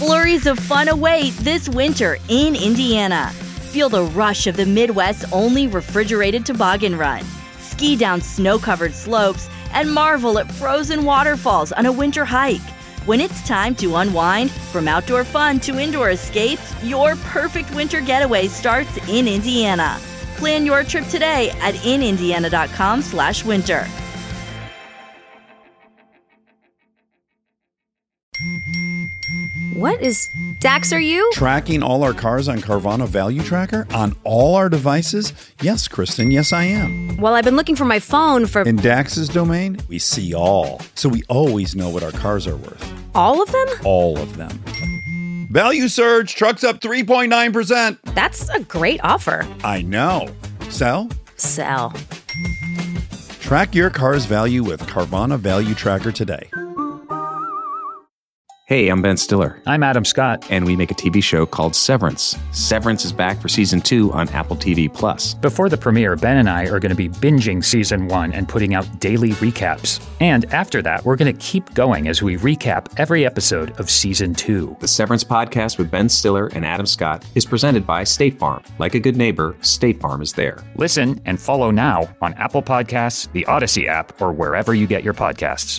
Flurries of fun await this winter in Indiana. Feel the rush of the Midwest's only refrigerated toboggan run. Ski down snow-covered slopes and marvel at frozen waterfalls on a winter hike. When it's time to unwind, from outdoor fun to indoor escapes, your perfect winter getaway starts in Indiana. Plan your trip today at inindiana.com/winter. What is Dax, are you? Tracking all our cars on Carvana Value Tracker on all our devices? Yes, Kristen, yes I am. Well, I've been looking for my phone for... In Dax's domain, we see all. So we always know what our cars are worth. All of them? All of them. Value surge, trucks up 3.9%. That's a great offer. I know. Sell? Sell. Track your car's value with Carvana Value Tracker today. Hey, I'm Ben Stiller. I'm Adam Scott. And we make a TV show called Severance. Severance is back for Season 2 on Apple TV+. Before the premiere, Ben and I are going to be binging Season 1 and putting out daily recaps. And after that, we're going to keep going as we recap every episode of Season 2. The Severance podcast with Ben Stiller and Adam Scott is presented by State Farm. Like a good neighbor, State Farm is there. Listen and follow now on Apple Podcasts, the Odyssey app, or wherever you get your podcasts.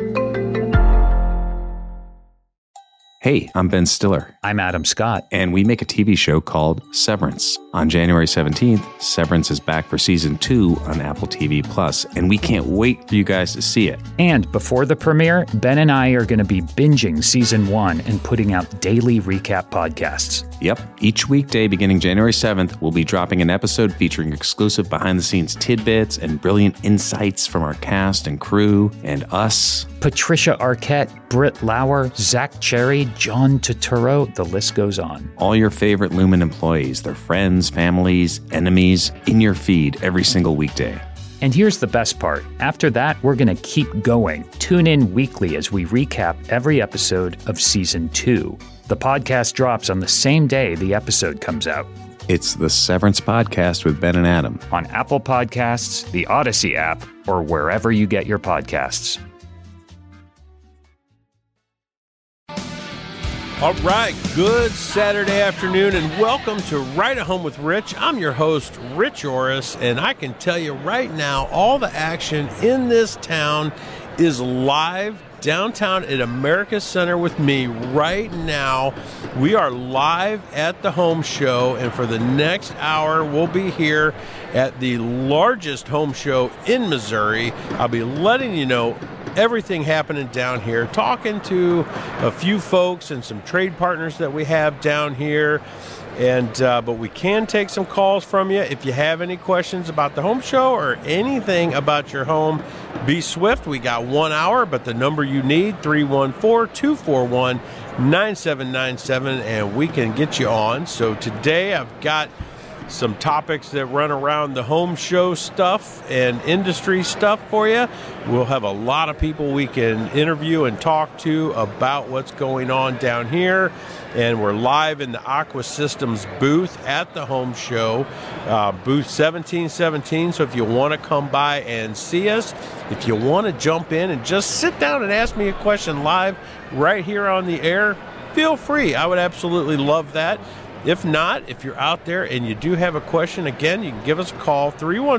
Hey, I'm Ben Stiller. I'm Adam Scott. And we make a TV show called Severance. On January 17th, Severance is back for Season 2 on Apple TV+, and we can't wait for you guys to see it. And before the premiere, Ben and I are going to be binging Season 1 and putting out daily recap podcasts. Yep. Each weekday beginning January 7th, we'll be dropping an episode featuring exclusive behind-the-scenes tidbits and brilliant insights from our cast and crew and us. Patricia Arquette, Britt Lauer, Zach Cherry, John Turturro, the list goes on. All your favorite Lumen employees, their friends, families, enemies, in your feed every single weekday. And here's the best part. After that, we're going to keep going. Tune in weekly as we recap every episode of Season 2. The podcast drops on the same day the episode comes out. It's the Severance Podcast with Ben and Adam. On Apple Podcasts, the Odyssey app, or wherever you get your podcasts. All right, good Saturday afternoon, and welcome to Right at Home with Rich. I'm your host, Rich Orris, and I can tell you right now, all the action in this town is live downtown at America Center with me right now. We are live at the home show, and for the next hour, we'll be here at the largest home show in Missouri. I'll be letting you know everything happening down here, talking to a few folks and some trade partners that we have down here. And but we can take some calls from you if you have any questions about the home show or anything about your home. Be swift. We got 1 hour, but the number you need, 314-241-9797, and we can get you on. So today I've got some topics that run around the home show stuff and industry stuff for you. We'll have a lot of people we can interview and talk to about what's going on down here. And we're live in the Aqua Systems booth at the home show, booth 1717. So if you want to come by and see us, if you want to jump in and just sit down and ask me a question live right here on the air, feel free. I would absolutely love that. If not, if you're out there and you do have a question, again, you can give us a call,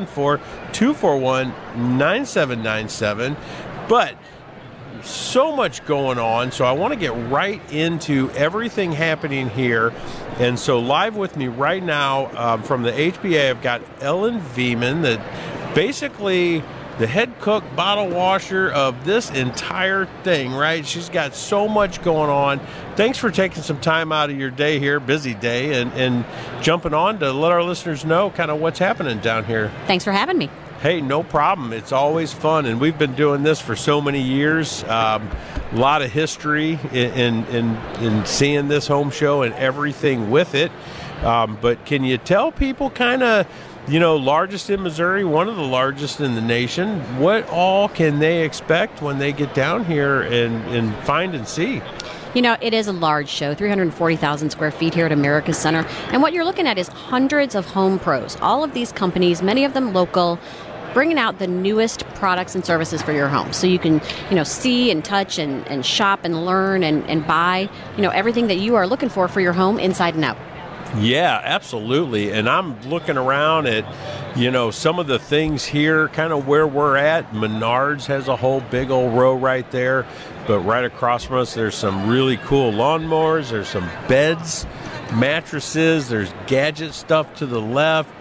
314-241-9797. But so much going on, so I want to get right into everything happening here. And so live with me right now from the HBA, I've got Ellen Veman, that basically the head cook, bottle washer of this entire thing, right? She's got so much going on. Thanks for taking some time out of your day here, busy day, and jumping on to let our listeners know kind of what's happening down here. Thanks for having me. Hey, no problem. It's always fun, and we've been doing this for so many years. A lot of history in seeing this home show and everything with it. But can you tell people kind of, largest in Missouri, one of the largest in the nation, what all can they expect when they get down here and find and see? It is a large show, 340,000 square feet here at America Center. And what you're looking at is hundreds of home pros. All of these companies, many of them local, bringing out the newest products and services for your home. So you can, see and touch and shop and learn and buy, everything that you are looking for your home inside and out. Yeah, absolutely. And I'm looking around at, some of the things here, kind of where we're at. Menards has a whole big old row right there. But right across from us, there's some really cool lawnmowers. There's some beds, mattresses. There's gadget stuff to the left.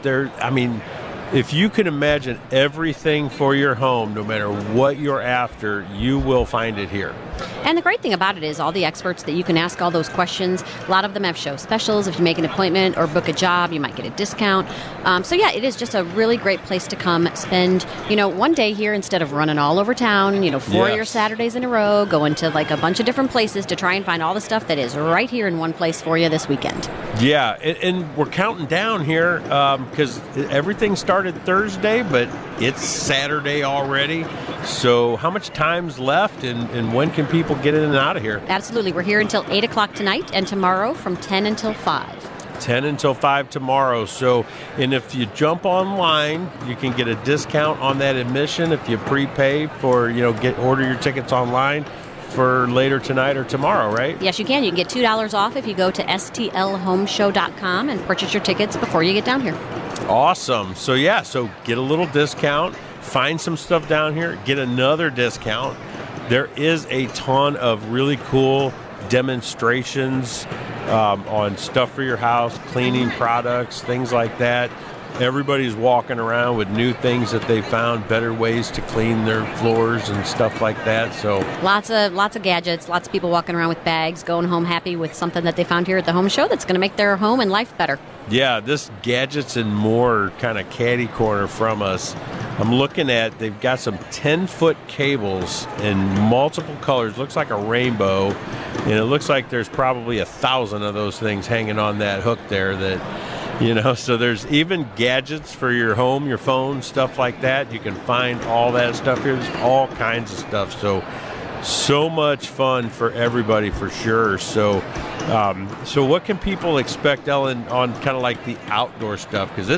If you can imagine everything for your home, no matter what you're after, you will find it here. And the great thing about it is all the experts that you can ask all those questions, a lot of them have show specials. If you make an appointment or book a job, you might get a discount. It is just a really great place to come spend, one day here instead of running all over town, 4 your Saturdays in a row, going to like a bunch of different places to try and find all the stuff that is right here in one place for you this weekend. Yeah, and we're counting down here because everything started Thursday, but it's Saturday already. So how much time's left and when can people get in and out of here? Absolutely. We're here until 8 o'clock tonight and tomorrow from 10 until 5. 10 until 5 tomorrow. So, and if you jump online, you can get a discount on that admission if you prepay for, order your tickets online for later tonight or tomorrow, right? Yes, you can. You can get $2 off if you go to stlhomeshow.com and purchase your tickets before you get down here. Awesome. So get a little discount, find some stuff down here, get another discount. There is a ton of really cool demonstrations on stuff for your house, cleaning products, things like that. Everybody's walking around with new things that they found, better ways to clean their floors and stuff like that. So lots of gadgets, lots of people walking around with bags, going home happy with something that they found here at the home show that's going to make their home and life better. Yeah, this Gadgets and More kind of caddy corner from us. I'm looking at, they've got some 10-foot cables in multiple colors. Looks like a rainbow. And it looks like there's probably 1,000 of those things hanging on that hook there that, so there's even gadgets for your home, your phone, stuff like that. You can find all that stuff here. There's all kinds of stuff. So much fun for everybody for sure. So what can people expect, Ellen, on kind of like the outdoor stuff? Because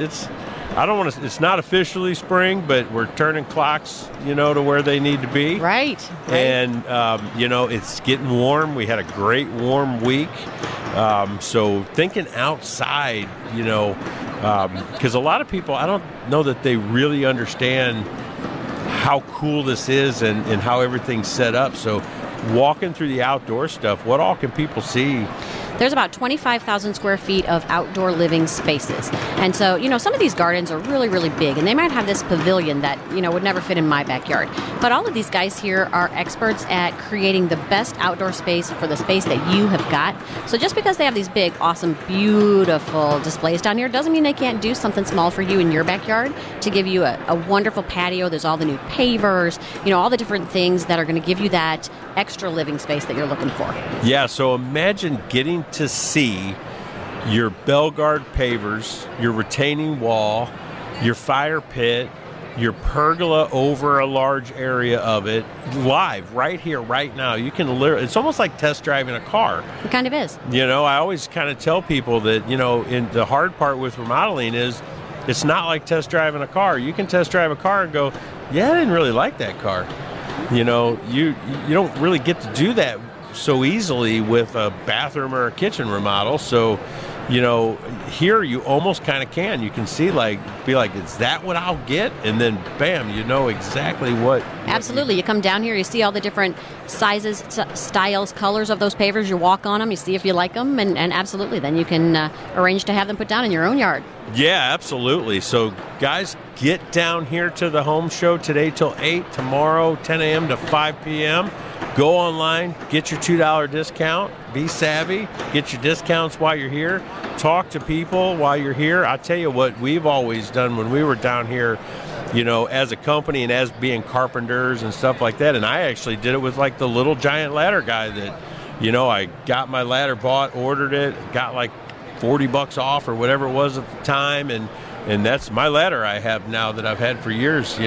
it's not officially spring, but we're turning clocks, to where they need to be. Right. And, it's getting warm. We had a great warm week. So thinking outside, because a lot of people, I don't know that they really understand how cool this is and how everything's set up. So walking through the outdoor stuff, what all can people see? There's about 25,000 square feet of outdoor living spaces. And so, some of these gardens are really, really big, and they might have this pavilion that, would never fit in my backyard. But all of these guys here are experts at creating the best outdoor space for the space that you have got. So just because they have these big, awesome, beautiful displays down here doesn't mean they can't do something small for you in your backyard to give you a wonderful patio. There's all the new pavers, all the different things that are going to give you that extra living space that you're looking for. Yeah, so imagine getting to see your Belgard pavers, your retaining wall, your fire pit, your pergola over a large area of it, live, right here, right now. You can literally, it's almost like test driving a car. It kind of is. I always kind of tell people that, in the hard part with remodeling is it's not like test driving a car. You can test drive a car and go, yeah, I didn't really like that car. You don't really get to do that so easily with a bathroom or a kitchen remodel. So, here you almost kind of can. You can see be like, is that what I'll get? And then bam, exactly what. Absolutely. You come down here, you see all the different sizes, styles, colors of those pavers. You walk on them, you see if you like them, and absolutely, then you can arrange to have them put down in your own yard. Yeah, absolutely. So guys, get down here to the home show today till 8, tomorrow 10 a.m. to 5 p.m. Go online, get your $2 discount, be savvy, get your discounts while you're here, talk to people while you're here. I tell you what we've always done when we were down here, as a company and as being carpenters and stuff like that, and I actually did it with like the Little Giant Ladder guy that, I got my ladder bought, ordered it, got like $40 off or whatever it was at the time, and that's my ladder I have now that I've had for years,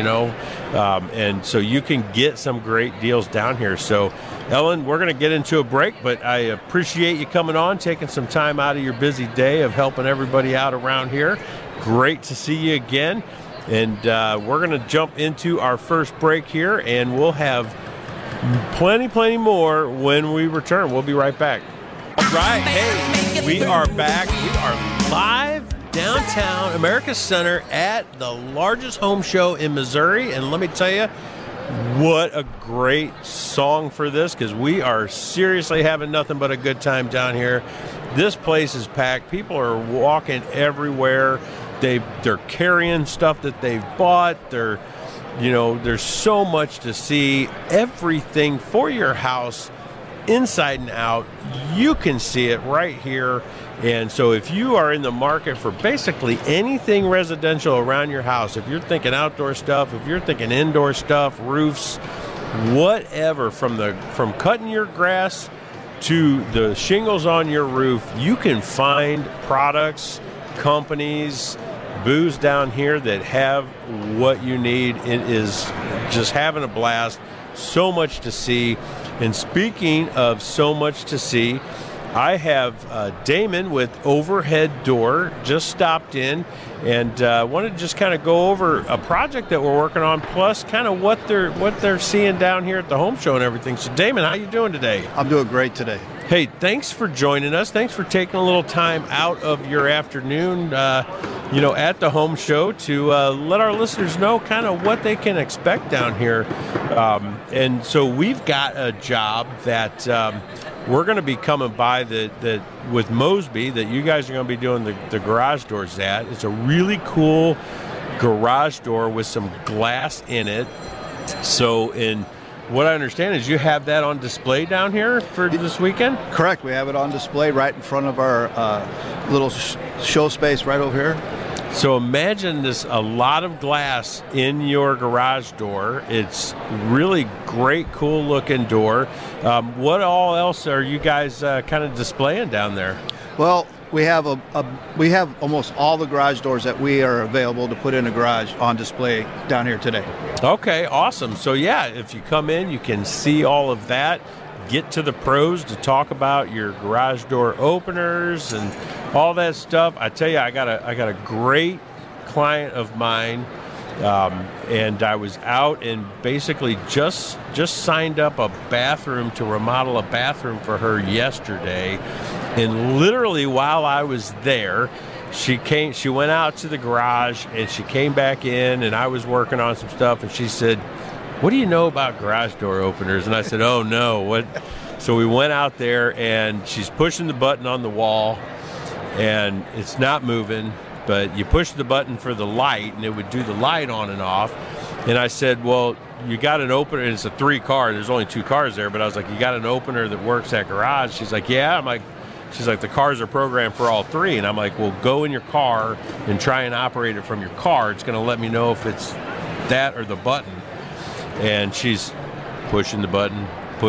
and so you can get some great deals down here. So, Ellen, we're going to get into a break, but I appreciate you coming on, taking some time out of your busy day of helping everybody out around here. Great to see you again. And we're going to jump into our first break here, and we'll have plenty more when we return. We'll be right back. All right, hey, we are back. We are live downtown America's Center at the largest home show in Missouri. And let me tell you, what a great song for this, because we are seriously having nothing but a good time down here. This place is packed. People are walking everywhere. They're carrying stuff that they've bought. There's so much to see. Everything for your house, inside and out. You can see it right here. And so if you are in the market for basically anything residential around your house, if you're thinking outdoor stuff, if you're thinking indoor stuff, roofs, whatever, from cutting your grass to the shingles on your roof, you can find products, companies, booths down here that have what you need. It is just having a blast. So much to see. And speaking of so much to see, I have Damon with Overhead Door just stopped in, and wanted to just kind of go over a project that we're working on, plus kind of what they're seeing down here at the home show and everything. So Damon, how you doing today? I'm doing great today. Hey, thanks for joining us. Thanks for taking a little time out of your afternoon, at the home show to let our listeners know kind of what they can expect down here. And so we've got a job that we're going to be coming by that with Mosby that you guys are going to be doing the garage doors at. It's a really cool garage door with some glass in it. So what I understand is you have that on display down here for this weekend? Correct. We have it on display right in front of our little show space right over here. So imagine this, a lot of glass in your garage door. It's really great, cool looking door. What all else are you guys kind of displaying down there? Well, we have we have almost all the garage doors that we are available to put in a garage on display down here today. Okay, awesome. So yeah, if you come in, you can see all of that. Get to the pros to talk about your garage door openers and all that stuff. I tell you, I got a great client of mine, and I was out and basically just signed up a bathroom to remodel a bathroom for her yesterday. And literally while I was there, she went out to the garage and she came back in, and I was working on some stuff, and she said, "What do you know about garage door openers?" And I said, "Oh no, what?" So we went out there, and she's pushing the button on the wall, and it's not moving, but you push the button for the light, and it would do the light on and off. And I said, "Well, you got an opener," and it's a 3-car, there's only 2 cars there, but I was like, "You got an opener that works at garage?" She's like, "Yeah." I'm like, she's like, "The cars are programmed for all 3. And I'm like, "Well, go in your car and try and operate it from your car. It's going to let me know if it's that or the button." And she's pushing the button.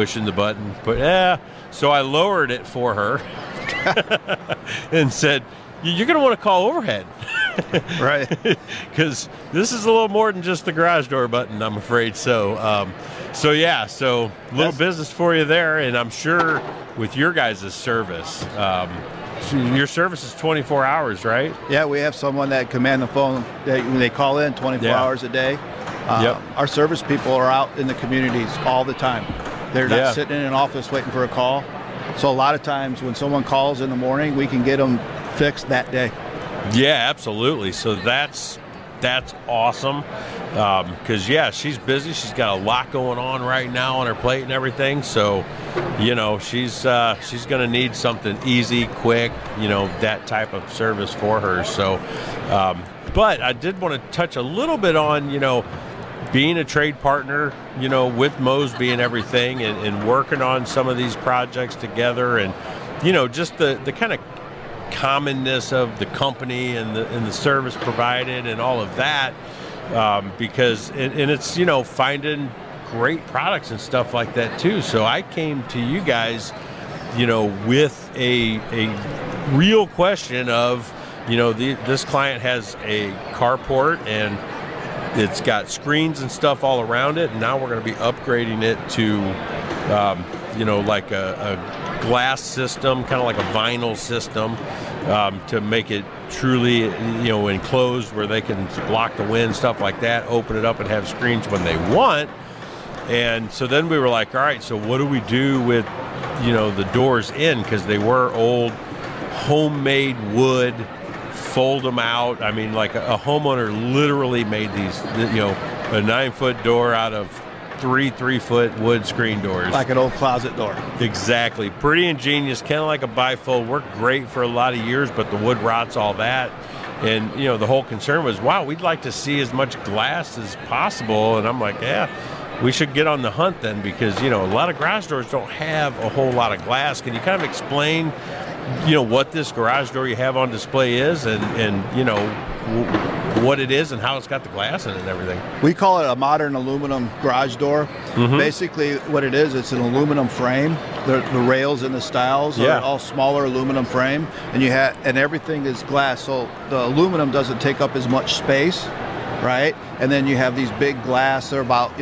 So I lowered it for her and said, "You're going to want to call Overhead." Right. Because this is a little more than just the garage door button, I'm afraid. So little business for you there. And I'm sure with your guys' service, your service is 24 hours, right? Yeah, we have someone that command the phone. They call in 24 hours a day. Our service people are out in the communities all the time. They're not sitting in an office waiting for a call. So a lot of times when someone calls in the morning, we can get them fixed that day. Yeah, absolutely. So that's awesome. Because, she's busy. She's got a lot going on right now on her plate and everything. So, she's going to need something easy, quick, that type of service for her. So, but I did want to touch a little bit on, being a trade partner, with Mosby and everything, and working on some of these projects together, and, just the kind of commonness of the company and the service provided and all of that, because it's finding great products and stuff like that too. So I came to you guys, with a real question of, this client has a carport and it's got screens and stuff all around it, and now we're going to be upgrading it to like a glass system, kind of like a vinyl system, to make it truly, enclosed where they can block the wind, stuff like that, open it up and have screens when they want. And so then we were like, all right, so what do we do with, the doors in? Because they were old, homemade wood, fold them out. I mean, like a homeowner literally made these, a 9-foot door out of 3-foot wood screen doors. Like an old closet door. Exactly. Pretty ingenious, kind of like a bifold. Worked great for a lot of years, but the wood rots, all that. And, the whole concern was, wow, we'd like to see as much glass as possible. And I'm like, yeah, we should get on the hunt then, because, a lot of garage doors don't have a whole lot of glass. Can you kind of explain, what this garage door you have on display is and what it is and how it's got the glass in it and everything? We call it a modern aluminum garage door. Mm-hmm. Basically what it is, it's an aluminum frame. The rails and the stiles are all smaller aluminum frame, and everything is glass, so the aluminum doesn't take up as much space, right? And then you have these big glass. They're about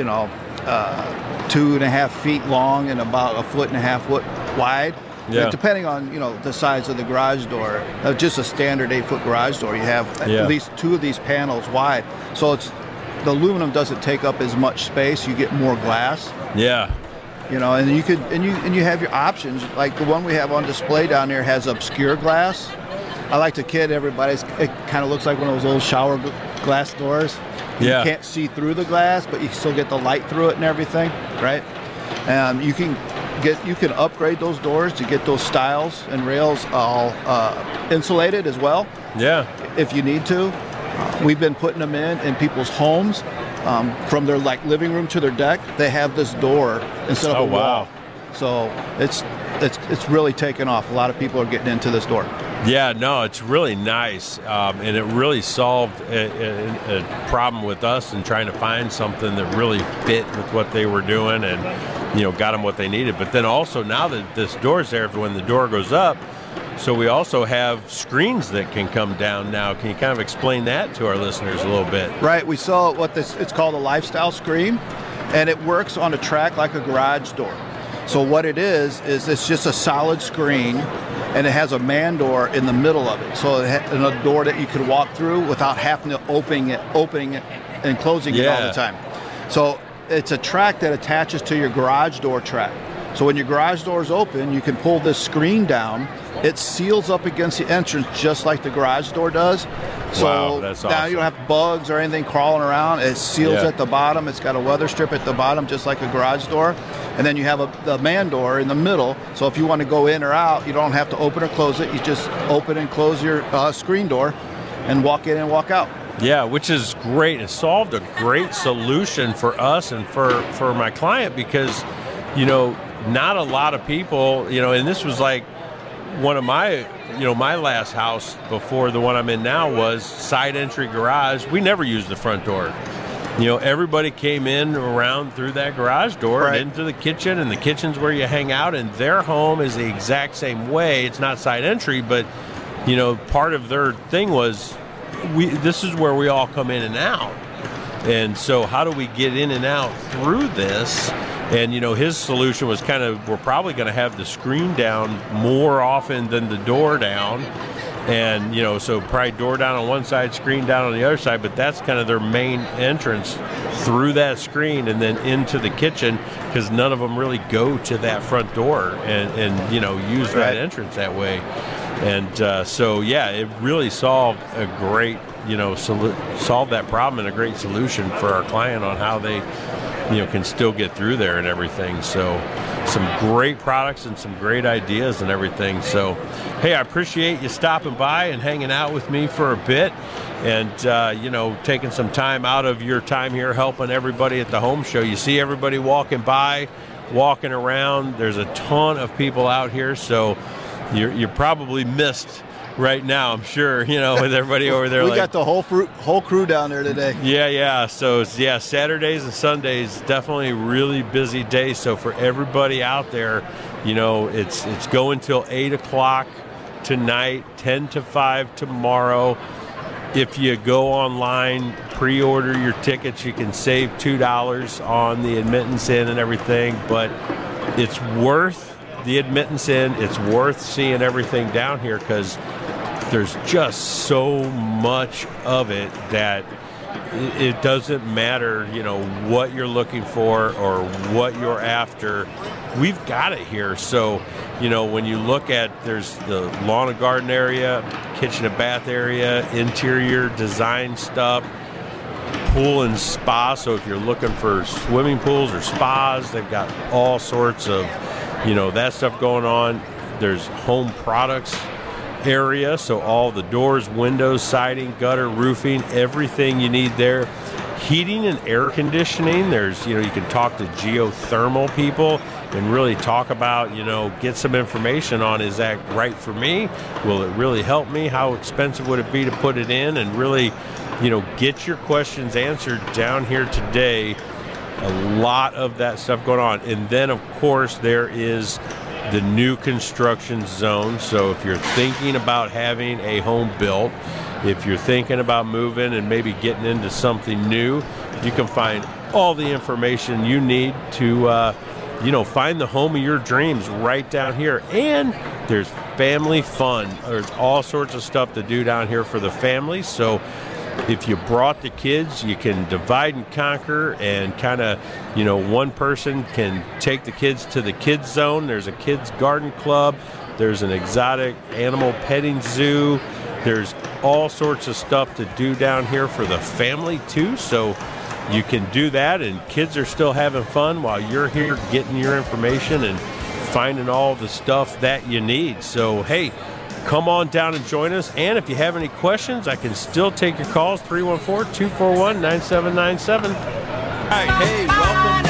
2.5 feet long and about 1.5 foot wide. Yeah. Depending on the size of the garage door, just a standard 8-foot garage door, you have at least 2 of these panels wide. So the aluminum doesn't take up as much space. You get more glass. Yeah. And you could and you have your options. Like the one we have on display down there has obscure glass. I like to kid everybody. It kind of looks like one of those old shower glass doors. You can't see through the glass, but you still get the light through it and everything, right? And you can upgrade those doors to get those stiles and rails all insulated as well. Yeah. If you need to. We've been putting them in people's homes, from their living room to their deck. They have this door instead of a wall. So it's really taken off. A lot of people are getting into this door. Yeah, no, it's really nice, and it really solved a problem with us in trying to find something that really fit with what they were doing and, got them what they needed. But then also now that this door's there, when the door goes up, so we also have screens that can come down now. Can you kind of explain that to our listeners a little bit? Right, we saw it's called a lifestyle screen, and it works on a track like a garage door. So what it is it's just a solid screen, and it has a man door in the middle of it. So and a door that you could walk through without having to opening it and closing it all the time. So it's a track that attaches to your garage door track. So when your garage door is open, you can pull this screen down. It seals up against the entrance just like the garage door does. So that's now awesome. you don't have bugs or anything crawling around. It seals at the bottom. It's got a weather strip at the bottom just like a garage door. And then you have the man door in the middle. So if you want to go in or out, you don't have to open or close it. You just open and close your screen door and walk in and walk out. Yeah, which is great. It solved a great solution for us and for my client because, not a lot of people, and this was like one of my, my last house before the one I'm in now was side entry garage. We never used the front door. Everybody came in around through that garage door and into the kitchen, and the kitchen's where you hang out, and their home is the exact same way. It's not side entry, but, part of their thing was this is where we all come in and out. And so how do we get in and out through this? And, his solution was we're probably going to have the screen down more often than the door down. And, so probably door down on one side, screen down on the other side, but that's kind of their main entrance through that screen and then into the kitchen because none of them really go to that front door and use that entrance that way. And it really solved a great, solved that problem and a great solution for our client on how they, can still get through there and everything. So some great products and some great ideas and everything. So, hey, I appreciate you stopping by and hanging out with me for a bit and, taking some time out of your time here helping everybody at the home show. You see everybody walking by, walking around. There's a ton of people out here, so you're probably missed right now, I'm sure, with everybody over there. We got the whole crew down there today. Yeah. So, Saturdays and Sundays, definitely really busy day. So for everybody out there, it's going till 8 o'clock tonight, 10 to 5 tomorrow. If you go online, pre-order your tickets, you can save $2 on the admittance in and everything. But it's worth the admittance in. It's worth seeing everything down here because there's just so much of it that it doesn't matter, what you're looking for or what you're after. We've got it here. So, when you look at, there's the lawn and garden area, kitchen and bath area, interior design stuff, pool and spa. So if you're looking for swimming pools or spas, they've got all sorts of, that stuff going on. There's home products area, so all the doors, windows, siding, gutter, roofing, everything you need there. Heating and air conditioning, there's, you can talk to geothermal people and really talk about, get some information on, is that right for me? Will it really help me? How expensive would it be to put it in? And really, get your questions answered down here today. A lot of that stuff going on. And then, of course, there is the new construction zone. So if you're thinking about having a home built, if you're thinking about moving and maybe getting into something new, you can find all the information you need to, find the home of your dreams right down here. And there's family fun. There's all sorts of stuff to do down here for the family. So if you brought the kids, you can divide and conquer and kind of, one person can take the kids to the kids zone. There's a kids garden club. There's an exotic animal petting zoo. There's all sorts of stuff to do down here for the family too. So you can do that, and kids are still having fun while you're here getting your information and finding all the stuff that you need. So, hey, come on down and join us. And if you have any questions, I can still take your calls, 314-241-9797. All right, hey, welcome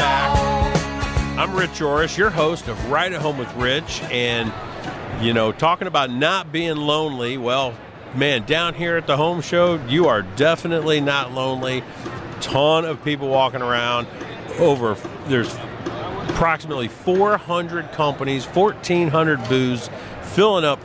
back. I'm Rich Orris, your host of Right at Home with Rich. And, talking about not being lonely, well, man, down here at the home show, you are definitely not lonely. Ton of people walking around. There's approximately 400 companies, 1,400 booths, filling up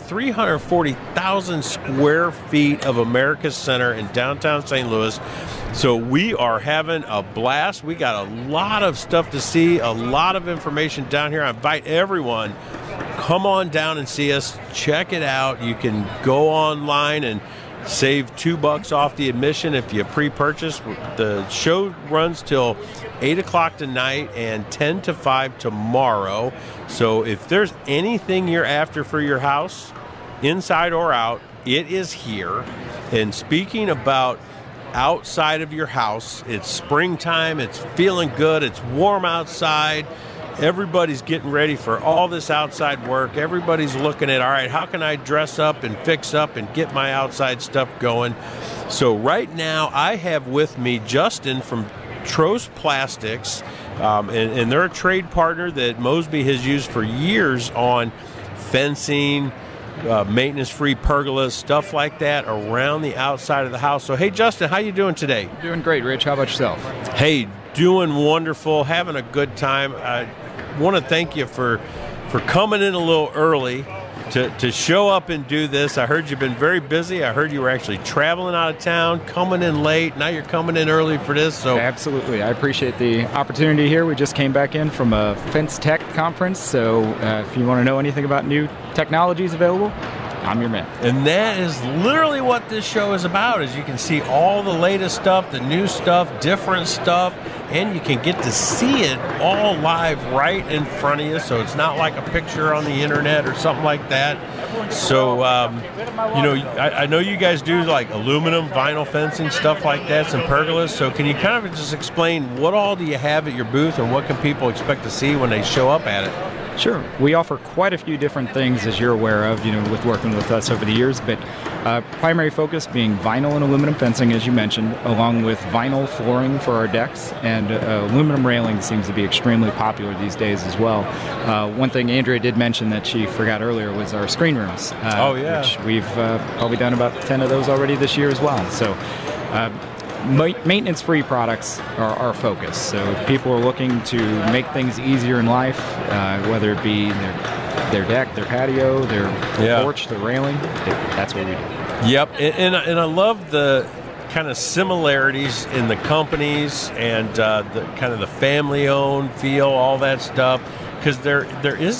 340,000 square feet of America's Center in downtown St. Louis. So we are having a blast. We got a lot of stuff to see, a lot of information down here. I invite everyone, come on down and see us. Check it out. You can go online and save $2 off the admission if you pre-purchase. The show runs till 8 o'clock tonight and 10 to 5 tomorrow. So if there's anything you're after for your house, inside or out, it is here. And speaking about outside of your house, it's springtime, it's feeling good, it's warm outside. Everybody's getting ready for all this outside work. Everybody's looking at, all right, how can I dress up and fix up and get my outside stuff going? So right now I have with me Justin from Trost Plastics, and they're a trade partner that Mosby has used for years on fencing, maintenance-free pergolas, stuff like that around the outside of the house. So, hey, Justin, how you doing today? Doing great, Rich. How about yourself? Hey, doing wonderful, having a good time. I want to thank you for coming in a little early to show up and do this. I heard you've been very busy. I heard you were actually traveling out of town, coming in late. Now you're coming in early for this. So absolutely. I appreciate the opportunity here. We just came back in from a Fence Tech conference, so if you want to know anything about new technologies available, I'm your man. And that is literally what this show is about. As you can see all the latest stuff, the new stuff, different stuff, and you can get to see it all live right in front of you. So it's not like a picture on the internet or something like that. So, I know you guys do like aluminum, vinyl fencing, stuff like that, some pergolas. So can you kind of just explain what all do you have at your booth and what can people expect to see when they show up at it? Sure. We offer quite a few different things, as you're aware of, with working with us over the years, but primary focus being vinyl and aluminum fencing, as you mentioned, along with vinyl flooring for our decks, and aluminum railing seems to be extremely popular these days as well. One thing Andrea did mention that she forgot earlier was our screen rooms, which we've probably done about 10 of those already this year as well. So maintenance-free products are our focus. So if people are looking to make things easier in life, whether it be their deck, their patio, their porch, their railing, that's what we do. Yep, and I love the kind of similarities in the companies and the kind of the family-owned feel, all that stuff. because there is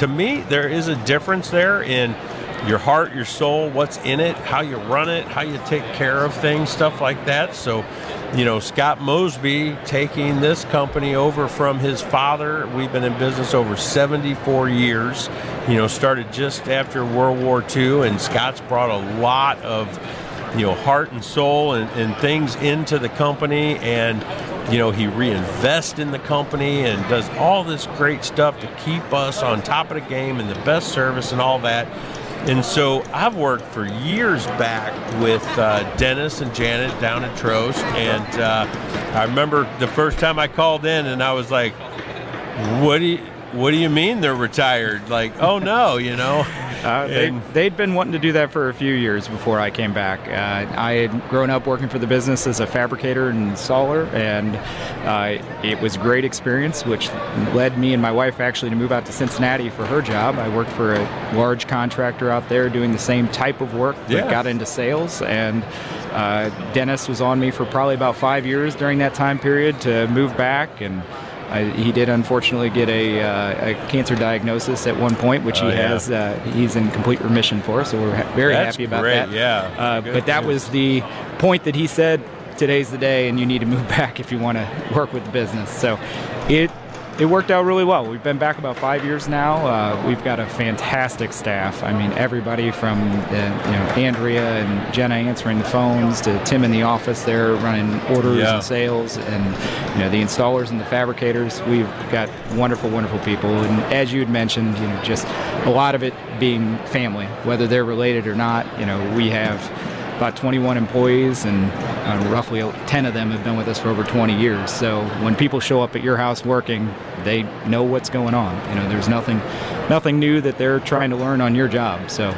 a difference there in your heart, your soul, what's in it, how you run it, how you take care of things, stuff like that. So, Scott Mosby taking this company over from his father. We've been in business over 74 years, started just after World War II, and Scott's brought a lot of, heart and soul and things into the company, and, he reinvests in the company and does all this great stuff to keep us on top of the game and the best service and all that. And so I've worked for years back with Dennis and Janet down at Trost, and I remember the first time I called in, and I was like, "What do you mean they're retired?" Like, oh no, They'd been wanting to do that for a few years before I came back. I had grown up working for the business as a fabricator and installer, and it was a great experience, which led me and my wife actually to move out to Cincinnati for her job. I worked for a large contractor out there doing the same type of work, but got into sales, and Dennis was on me for probably about 5 years during that time period to move back, and he did unfortunately get a cancer diagnosis at one point, which he's in complete remission for, so we're very happy about that. Yeah. But that was the point that he said, today's the day and you need to move back if you want to work with the business. So it worked out really well. We've been back about 5 years now. We've got a fantastic staff. I mean, everybody from Andrea and Jenna answering the phones to Tim in the office there running orders and sales, and the installers and the fabricators. We've got wonderful, wonderful people. And as you had mentioned, just a lot of it being family, whether they're related or not. We have about 21 employees, and roughly 10 of them have been with us for over 20 years. So when people show up at your house working, they know what's going on. There's nothing new that they're trying to learn on your job. So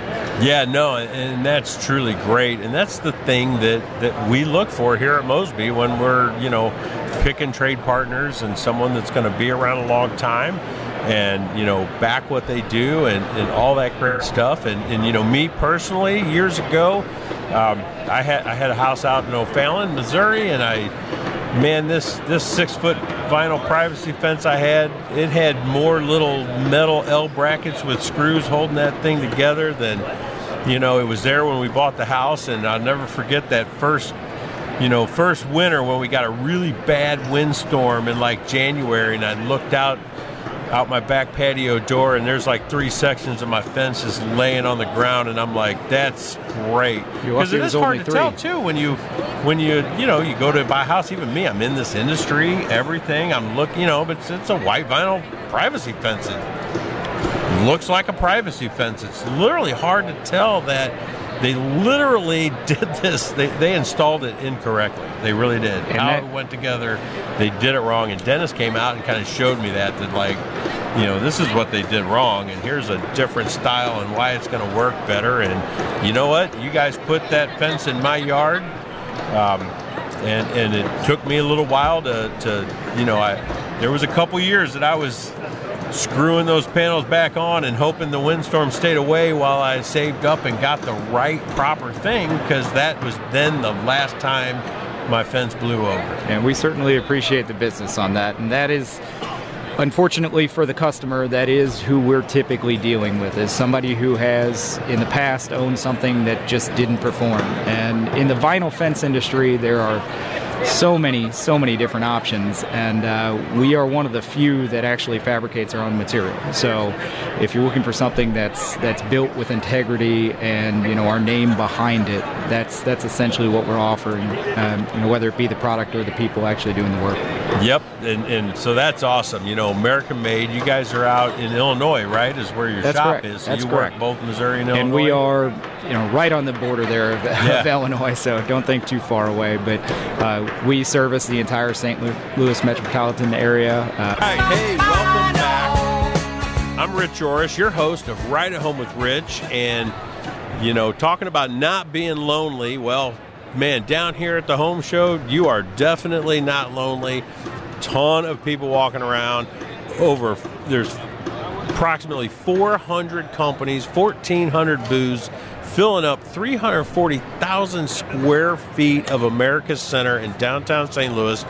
and that's truly great, and that's the thing that we look for here at Mosby when we're picking trade partners and someone that's going to be around a long time, and back what they do and all that great stuff. And me personally, years ago, I had a house out in O'Fallon, Missouri, and this 6-foot vinyl privacy fence I had, it had more little metal L brackets with screws holding that thing together than it was there when we bought the house. And I'll never forget that first winter when we got a really bad windstorm in like January, and I looked out my back patio door, and there's like 3 sections of my fence just laying on the ground, and I'm like, that's great. Because it is hard to tell too when you go to buy a house. Even me, I'm in this industry, everything I'm looking, but it's a white vinyl privacy fence. It looks like a privacy fence. It's literally hard to tell that they literally did this. They installed it incorrectly. They really did. And how it went together, they did it wrong. And Dennis came out and kind of showed me that this is what they did wrong, and here's a different style and why it's going to work better. And you know what? You guys put that fence in my yard, and it took me a little while there was a couple years that I was screwing those panels back on and hoping the windstorm stayed away while I saved up and got the right proper thing, because that was then the last time my fence blew over. And we certainly appreciate the business on that, and that is, unfortunately for the customer, that is who we're typically dealing with, is somebody who has in the past owned something that just didn't perform. And in the vinyl fence industry, there are so many different options, and we are one of the few that actually fabricates our own material. So if you're looking for something that's built with integrity and our name behind it, that's essentially what we're offering, whether it be the product or the people actually doing the work. Yep, and so that's awesome. American made. You guys are out in Illinois, right? Is where your shop is. So that's you correct. Work both Missouri and Illinois. And we are right on the border there of Illinois, so don't think too far away. But we service the entire St. Louis metropolitan area. All right, hey, welcome back. I'm Rich Orris, your host of Right at Home with Rich, and talking about not being lonely. Well, man, down here at the home show, you are definitely not lonely. Ton of people walking around. There's approximately 400 companies, 1,400 booths, filling up 340,000 square feet of America's Center in downtown St. Louis.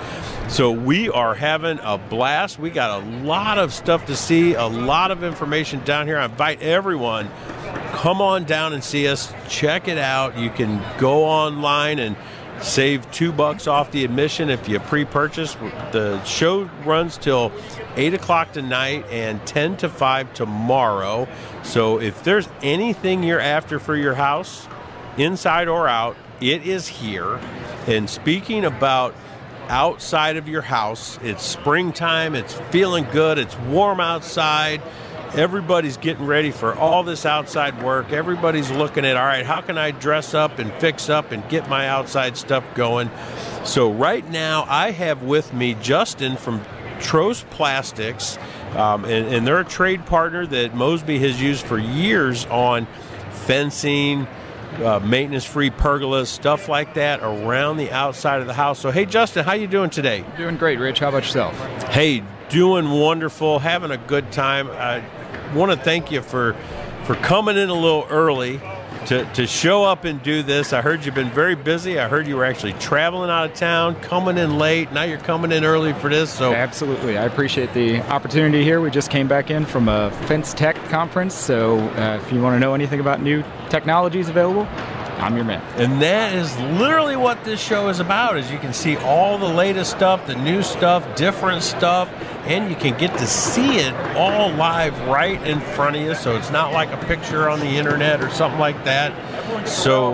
So we are having a blast. We got a lot of stuff to see, a lot of information down here. I invite everyone, come on down and see us. Check it out. You can go online and save $2 off the admission if you pre-purchase. The show runs till 8 o'clock tonight and 10 to 5 tomorrow. So if there's anything you're after for your house, inside or out, it is here. And speaking about outside of your house, it's springtime, it's feeling good, it's warm outside. Everybody's getting ready for all this outside work. Everybody's looking at, all right, how can I dress up and fix up and get my outside stuff going? So right now I have with me Justin from Trost Plastics, and they're a trade partner that Mosby has used for years on fencing, maintenance-free pergolas, stuff like that around the outside of the house. So, hey, Justin, how you doing today? Doing great, Rich. How about yourself? Hey, doing wonderful, having a good time. I want to thank you for coming in a little early to show up and do this. I heard you've been very busy. I heard you were actually traveling out of town, coming in late. Now you're coming in early for this. So absolutely. I appreciate the opportunity here. We just came back in from a Fence Tech conference, so if you want to know anything about new technologies available, I'm your man. And that is literally what this show is about. As you can see all the latest stuff, the new stuff, different stuff, and you can get to see it all live right in front of you. So it's not like a picture on the internet or something like that. So,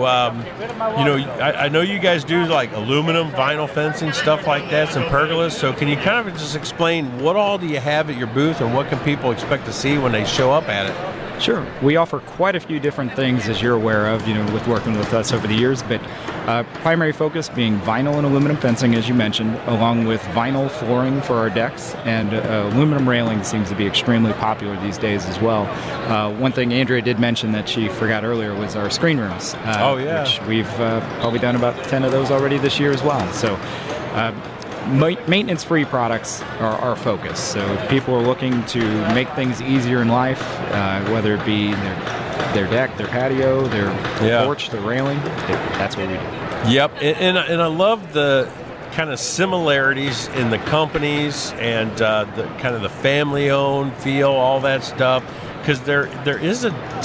I know you guys do like aluminum, vinyl fencing, stuff like that, some pergolas. So can you kind of just explain what all do you have at your booth and what can people expect to see when they show up at it? Sure. We offer quite a few different things, as you're aware of, with working with us over the years, but primary focus being vinyl and aluminum fencing, as you mentioned, along with vinyl flooring for our decks, and aluminum railing seems to be extremely popular these days as well. One thing Andrea did mention that she forgot earlier was our screen rooms, which we've probably done about 10 of those already this year as well. So maintenance-free products are our focus. So if people are looking to make things easier in life, whether it be their deck, their patio, their porch, their railing, that's what we do. Yep, and I love the kind of similarities in the companies and the kind of the family-owned feel, all that stuff, because there is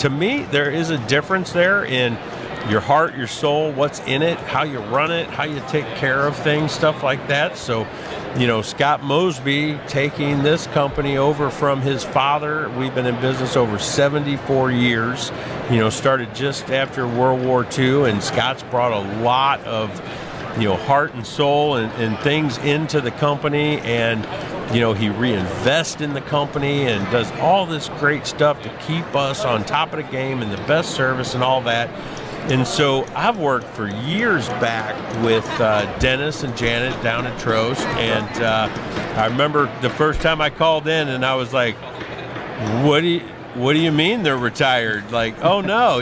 a difference there in your heart, your soul, what's in it, how you run it, how you take care of things, stuff like that. So, Scott Mosby taking this company over from his father. We've been in business over 74 years, started just after World War II, and Scott's brought a lot of, heart and soul and things into the company, and, he reinvests in the company and does all this great stuff to keep us on top of the game and the best service and all that. And so I've worked for years back with Dennis and Janet down at Trost, and I remember the first time I called in and I was like, what do you mean they're retired? Like, oh no,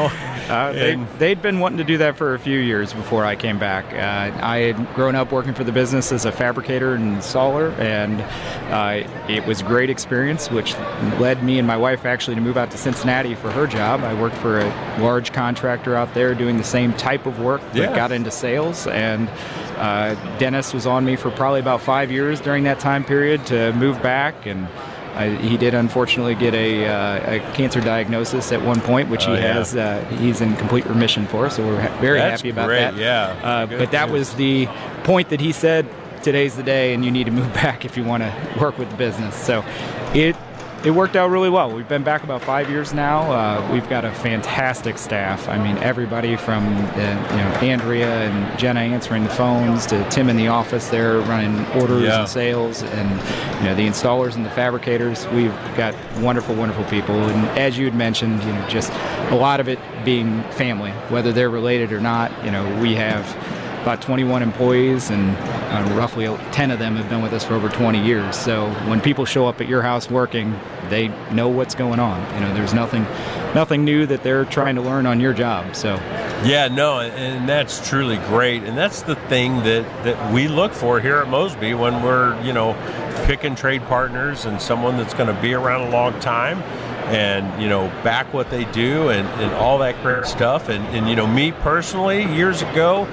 They'd been wanting to do that for a few years before I came back. I had grown up working for the business as a fabricator and installer, and it was a great experience, which led me and my wife actually to move out to Cincinnati for her job. I worked for a large contractor out there doing the same type of work, but got into sales, and Dennis was on me for probably about 5 years during that time period to move back, and he did unfortunately get a cancer diagnosis at one point, which he's in complete remission for, so we're very happy about that. Yeah. But that was the point that he said, today's the day and you need to move back if you want to work with the business. So it worked out really well. We've been back about 5 years now. We've got a fantastic staff. I mean, everybody from Andrea and Jenna answering the phones to Tim in the office there running orders and sales, and the installers and the fabricators. We've got wonderful, wonderful people. And as you had mentioned, just a lot of it being family, whether they're related or not. We have about 21 employees, and roughly 10 of them have been with us for over 20 years. So when people show up at your house working, they know what's going on. There's nothing new that they're trying to learn on your job. So and that's truly great, and that's the thing that we look for here at Mosby when we're picking trade partners and someone that's going to be around a long time and back what they do and all that great stuff. And me personally, years ago,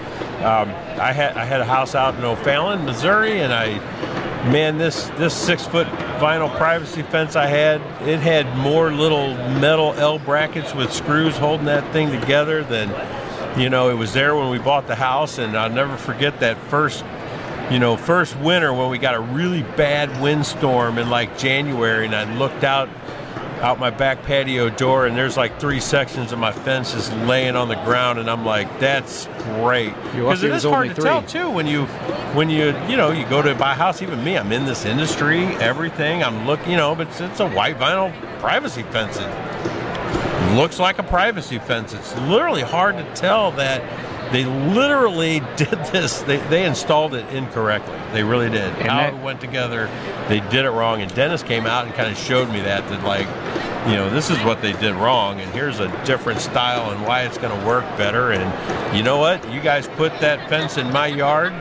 I had a house out in O'Fallon, Missouri, and this 6-foot vinyl privacy fence I had, it had more little metal L brackets with screws holding that thing together than, it was there when we bought the house. And I'll never forget that first winter when we got a really bad windstorm in like January, and I looked out my back patio door, and there's like 3 sections of my fence just laying on the ground, and I'm like, that's great. Because it is hard to tell too when you go to buy a house. Even me, I'm in this industry, everything. I'm looking, but it's a white vinyl privacy fence. It looks like a privacy fence. It's literally hard to tell that they literally did this. They installed it incorrectly. They really did. And how it went together, they did it wrong. And Dennis came out and kind of showed me that like, this is what they did wrong, and here's a different style and why it's going to work better. And you know what? You guys put that fence in my yard,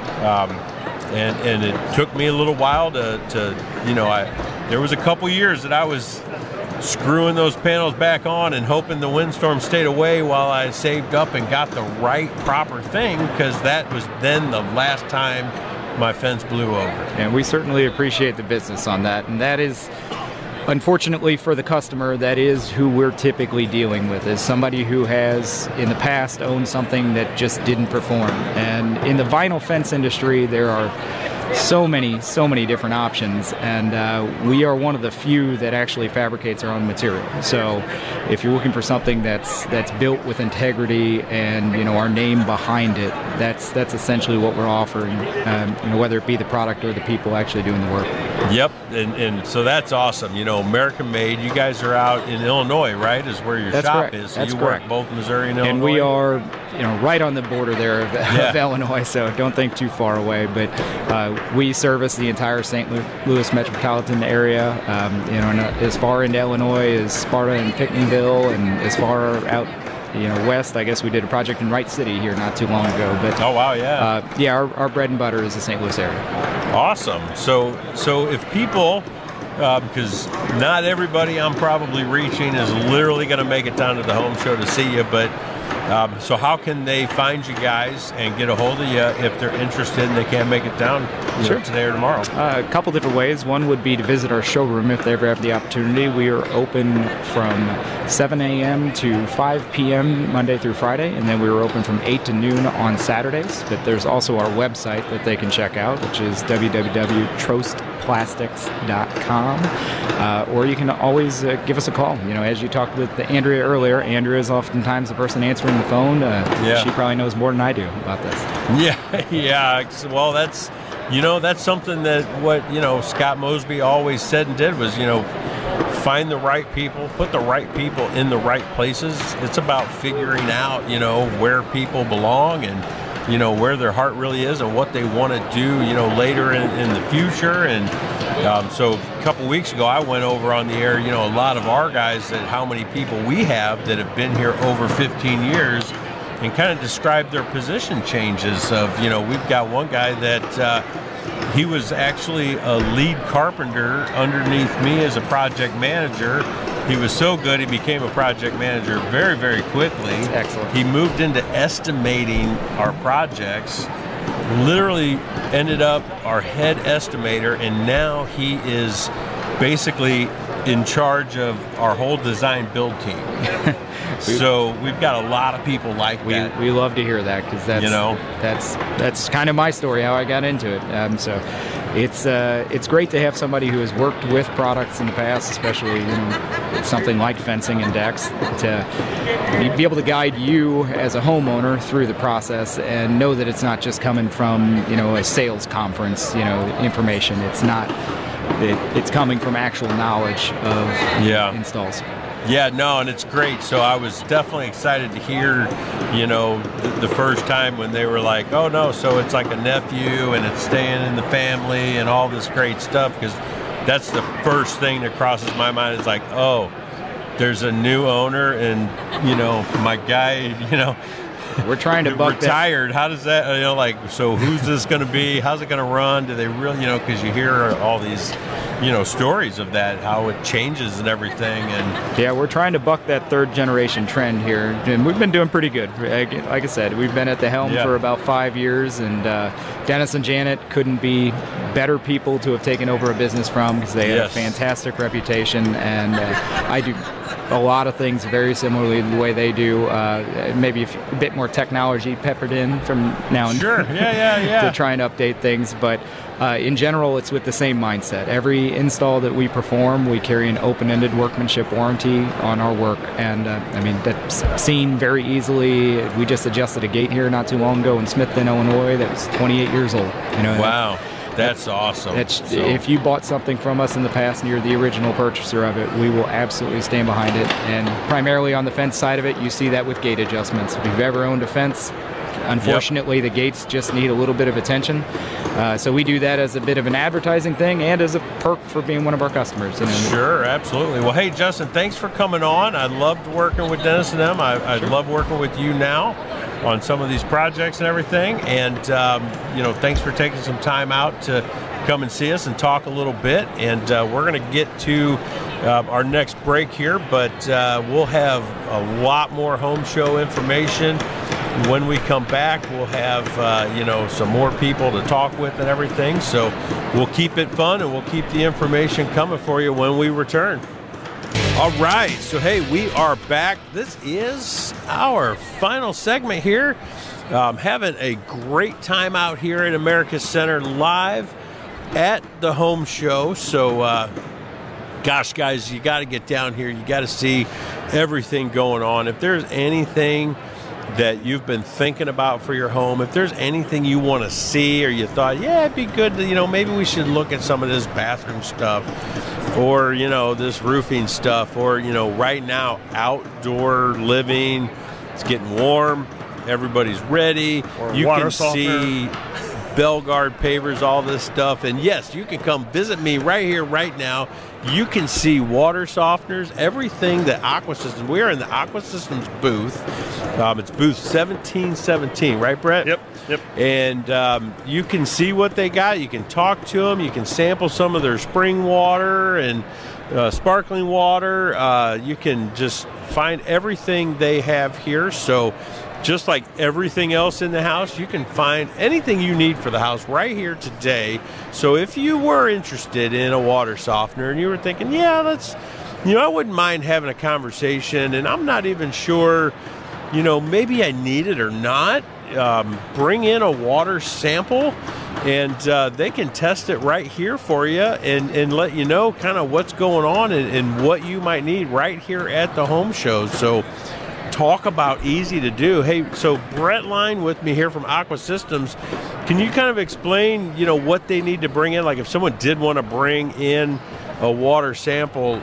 and it took me a little while there was a couple years that I was screwing those panels back on and hoping the windstorm stayed away while I saved up and got the right proper thing, because that was then the last time my fence blew over. And we certainly appreciate the business on that. And that is, unfortunately for the customer, that is who we're typically dealing with, is somebody who has in the past owned something that just didn't perform. And in the vinyl fence industry, there are so many different options, and we are one of the few that actually fabricates our own material. So if you're looking for something that's built with integrity and our name behind it, that's essentially what we're offering, whether it be the product or the people actually doing the work. Yep, and so that's awesome. American made. You guys are out in Illinois, right? Is where your shop correct. is. So that's you correct. work both Missouri and Illinois. And we are right on the border there of Illinois, so don't think too far away. But we service the entire St. Louis metropolitan area, as far into Illinois as Sparta and Pinckneyville, and as far out west. I guess we did a project in Wright City here not too long ago. But oh wow, yeah. Our bread and butter is the St. Louis area. Awesome. So if people, because not everybody I'm probably reaching is literally going to make it down to the home show to see you, but so how can they find you guys and get a hold of you if they're interested and they can't make it down today or tomorrow? A couple different ways. One would be to visit our showroom if they ever have the opportunity. We are open from 7 a.m. to 5 p.m. Monday through Friday, and then we are open from 8 to noon on Saturdays. But there's also our website that they can check out, which is www.trostplastics.com. Or you can always give us a call. As you talked with Andrea earlier, Andrea is oftentimes the person answering the phone. She probably knows more than I do about this. Yeah. Well, that's something that what Scott Mosby always said and did was find the right people, put the right people in the right places. It's about figuring out where people belong and where their heart really is and what they want to do later in the future. And so a couple weeks ago I went over on the air a lot of our guys, that how many people we have that have been here over 15 years, and kind of describe their position changes of we've got one guy that he was actually a lead carpenter underneath me as a project manager. He was so good he became a project manager very, very quickly. That's excellent. He moved into estimating our projects, literally ended up our head estimator, and now he is basically in charge of our whole design build team. So we've got a lot of people like that. We love to hear that, because that's kind of my story, how I got into it. So it's great to have somebody who has worked with products in the past, especially something like fencing and decks, to be able to guide you as a homeowner through the process and know that it's not just coming from a sales conference information. It's not. It's coming from actual knowledge of installs. Yeah, no, and it's great. So I was definitely excited to hear, the first time when they were like, oh no, so it's like a nephew and it's staying in the family and all this great stuff, because that's the first thing that crosses my mind. It's like, oh, there's a new owner, and, my guy, We're trying to buck retired. How does that, so who's this going to be? How's it going to run? Do they really, because you hear all these, stories of that, how it changes and everything. And yeah, we're trying to buck that third generation trend here. And we've been doing pretty good. Like I said, we've been at the helm for about 5 years, and Dennis and Janet couldn't be better people to have taken over a business from, because they have a fantastic reputation, and I do a lot of things very similarly the way they do. Maybe a bit more technology peppered in from now and then to try and update things, but in general, it's with the same mindset. Every install that we perform, we carry an open-ended workmanship warranty on our work, and that's seen very easily. We just adjusted a gate here not too long ago in Smithton, Illinois, that was 28 years old. Wow. That's awesome. If you bought something from us in the past and you're the original purchaser of it, we will absolutely stand behind it. And primarily on the fence side of it, you see that with gate adjustments. If you've ever owned a fence, unfortunately the gates just need a little bit of attention. So we do that as a bit of an advertising thing and as a perk for being one of our customers. Sure, absolutely. Well, hey, Justin, thanks for coming on. I loved working with Dennis and them. I love working with you now on some of these projects and everything, and thanks for taking some time out to come and see us and talk a little bit. And we're going to get to our next break here, but we'll have a lot more home show information. When we come back, we'll have some more people to talk with and everything, so we'll keep it fun and we'll keep the information coming for you when we return. All right, so hey, we are back. This is our final segment here. Having a great time out here at America's Center live at the home show. So, gosh, guys, you got to get down here. You got to see everything going on. If there's anything that you've been thinking about for your home, if there's anything you want to see or you thought, it'd be good to, maybe we should look at some of this bathroom stuff or, this roofing stuff or, right now, outdoor living, it's getting warm, everybody's ready. Or you water can softener. see Belgard pavers, all this stuff. And yes, you can come visit me right here, right now. You can see water softeners, everything that Aqua Systems. We are in the Aqua Systems booth. It's booth 1717, right, Brett? Yep. And you can see what they got. You can talk to them. You can sample some of their spring water and sparkling water. You can just find everything they have here. So just like everything else in the house, you can find anything you need for the house right here today. So if you were interested in a water softener and you were thinking, I wouldn't mind having a conversation and I'm not even sure, maybe I need it or not, bring in a water sample and they can test it right here for you and let you know kind of what's going on and what you might need right here at the home show. So talk about easy to do. Hey, so Brett Line with me here from Aqua Systems. Can you kind of explain, what they need to bring in? Like if someone did want to bring in a water sample,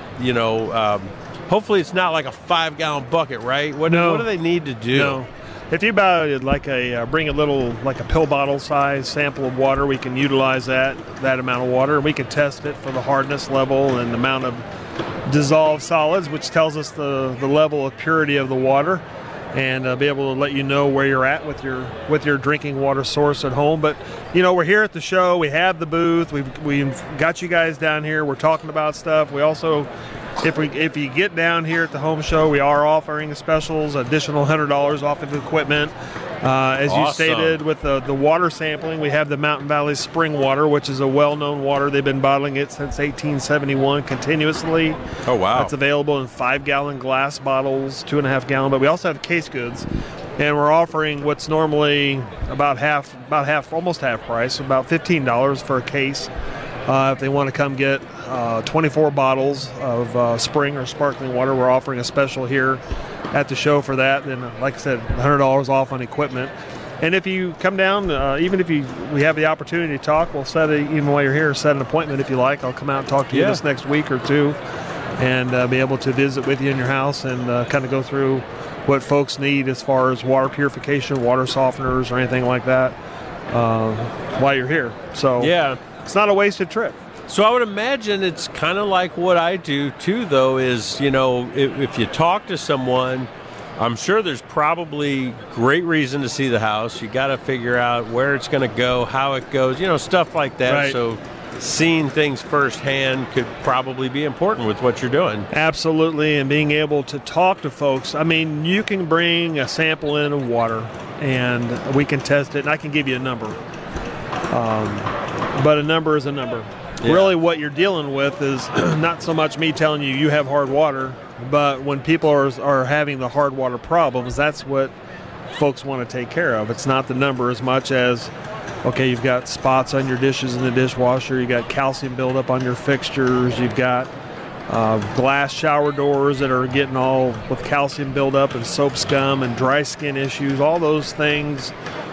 hopefully it's not like a 5-gallon bucket, right? What do they need to do? No. If you buy bring a little, like a pill bottle size sample of water, we can utilize that amount of water. We can test it for the hardness level and the amount of dissolved solids, which tells us the level of purity of the water, and be able to let you know where you're at with your drinking water source at home. But we're here at the show. We have the booth. We've got you guys down here. We're talking about stuff. We also, if you get down here at the home show, we are offering specials, additional $100 off of equipment. As you stated, with the water sampling, we have the Mountain Valley Spring Water, which is a well-known water. They've been bottling it since 1871 continuously. Oh, wow. It's available in 5-gallon glass bottles, 2.5-gallon, but we also have case goods. And we're offering what's normally about half, almost half price, about $15 for a case. If they want to come get 24 bottles of spring or sparkling water, we're offering a special here at the show for that. Then, like I said, $100 off on equipment. And if you come down, even if we have the opportunity to talk, we'll even while you're here, set an appointment if you like. I'll come out and talk to you this next week or two and be able to visit with you in your house and kind of go through what folks need as far as water purification, water softeners, or anything like that while you're here. So it's not a wasted trip. So I would imagine it's kind of like what I do too, though, is, if you talk to someone I'm sure there's probably great reason to see the house. You got to figure out where it's going to go, how it goes, stuff like that. Right. So seeing things firsthand could probably be important with what you're doing. Absolutely, and being able to talk to folks. I mean, you can bring a sample in of water, and we can test it, and I can give you a number. But a number is a number. Yeah. Really what you're dealing with is not so much me telling you have hard water, but when people are having the hard water problems, that's what folks want to take care of. It's not the number as much as, okay, you've got spots on your dishes in the dishwasher, you got calcium buildup on your fixtures, you've got glass shower doors that are getting all with calcium buildup and soap scum and dry skin issues, all those things.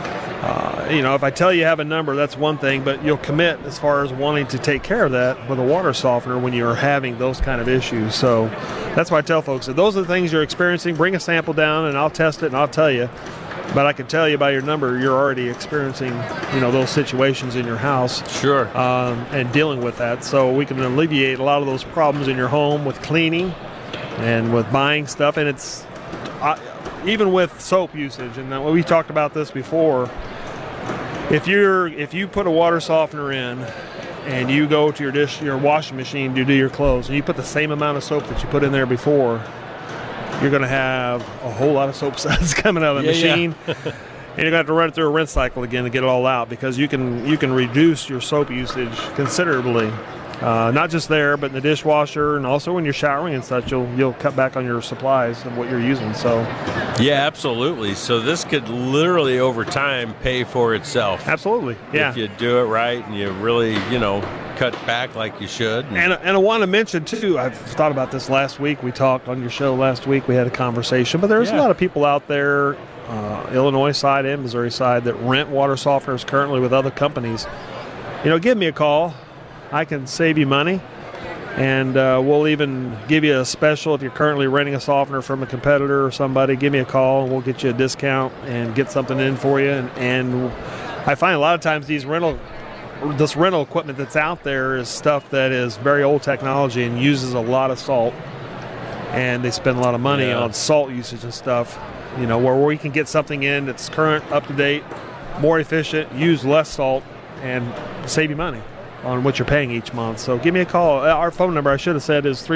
If I tell you have a number, that's one thing, but you'll commit as far as wanting to take care of that with a water softener when you're having those kind of issues. So that's why I tell folks that those are the things you're experiencing. Bring a sample down and I'll test it and I'll tell you. But I can tell you by your number, you're already experiencing, those situations in your house. Sure. And dealing with that. So we can alleviate a lot of those problems in your home with cleaning and with buying stuff. And it's even with soap usage. And we talked about this before. If you put a water softener in and you go to your washing machine to do your clothes and you put the same amount of soap that you put in there before, you're going to have a whole lot of soap suds coming out of the machine. And you're going to have to run it through a rinse cycle again to get it all out, because you can reduce your soap usage considerably. Not just there, but in the dishwasher, and also when you're showering and such, you'll cut back on your supplies of what you're using. So, yeah, absolutely. So this could literally over time pay for itself. Absolutely, yeah. If you do it right and you really, cut back like you should. And I want to mention too, I've thought about this last week. We talked on your show last week. We had a conversation, but there's a lot of people out there, Illinois side and Missouri side, that rent water softeners currently with other companies. Give me a call. I can save you money, and we'll even give you a special if you're currently renting a softener from a competitor or somebody. Give me a call, and we'll get you a discount and get something in for you. And I find a lot of times this rental equipment that's out there is stuff that is very old technology and uses a lot of salt, and they spend a lot of money on salt usage and stuff. Where we can get something in that's current, up to date, more efficient, use less salt, and save you money on what you're paying each month. So give me a call. Our phone number, I should have said, is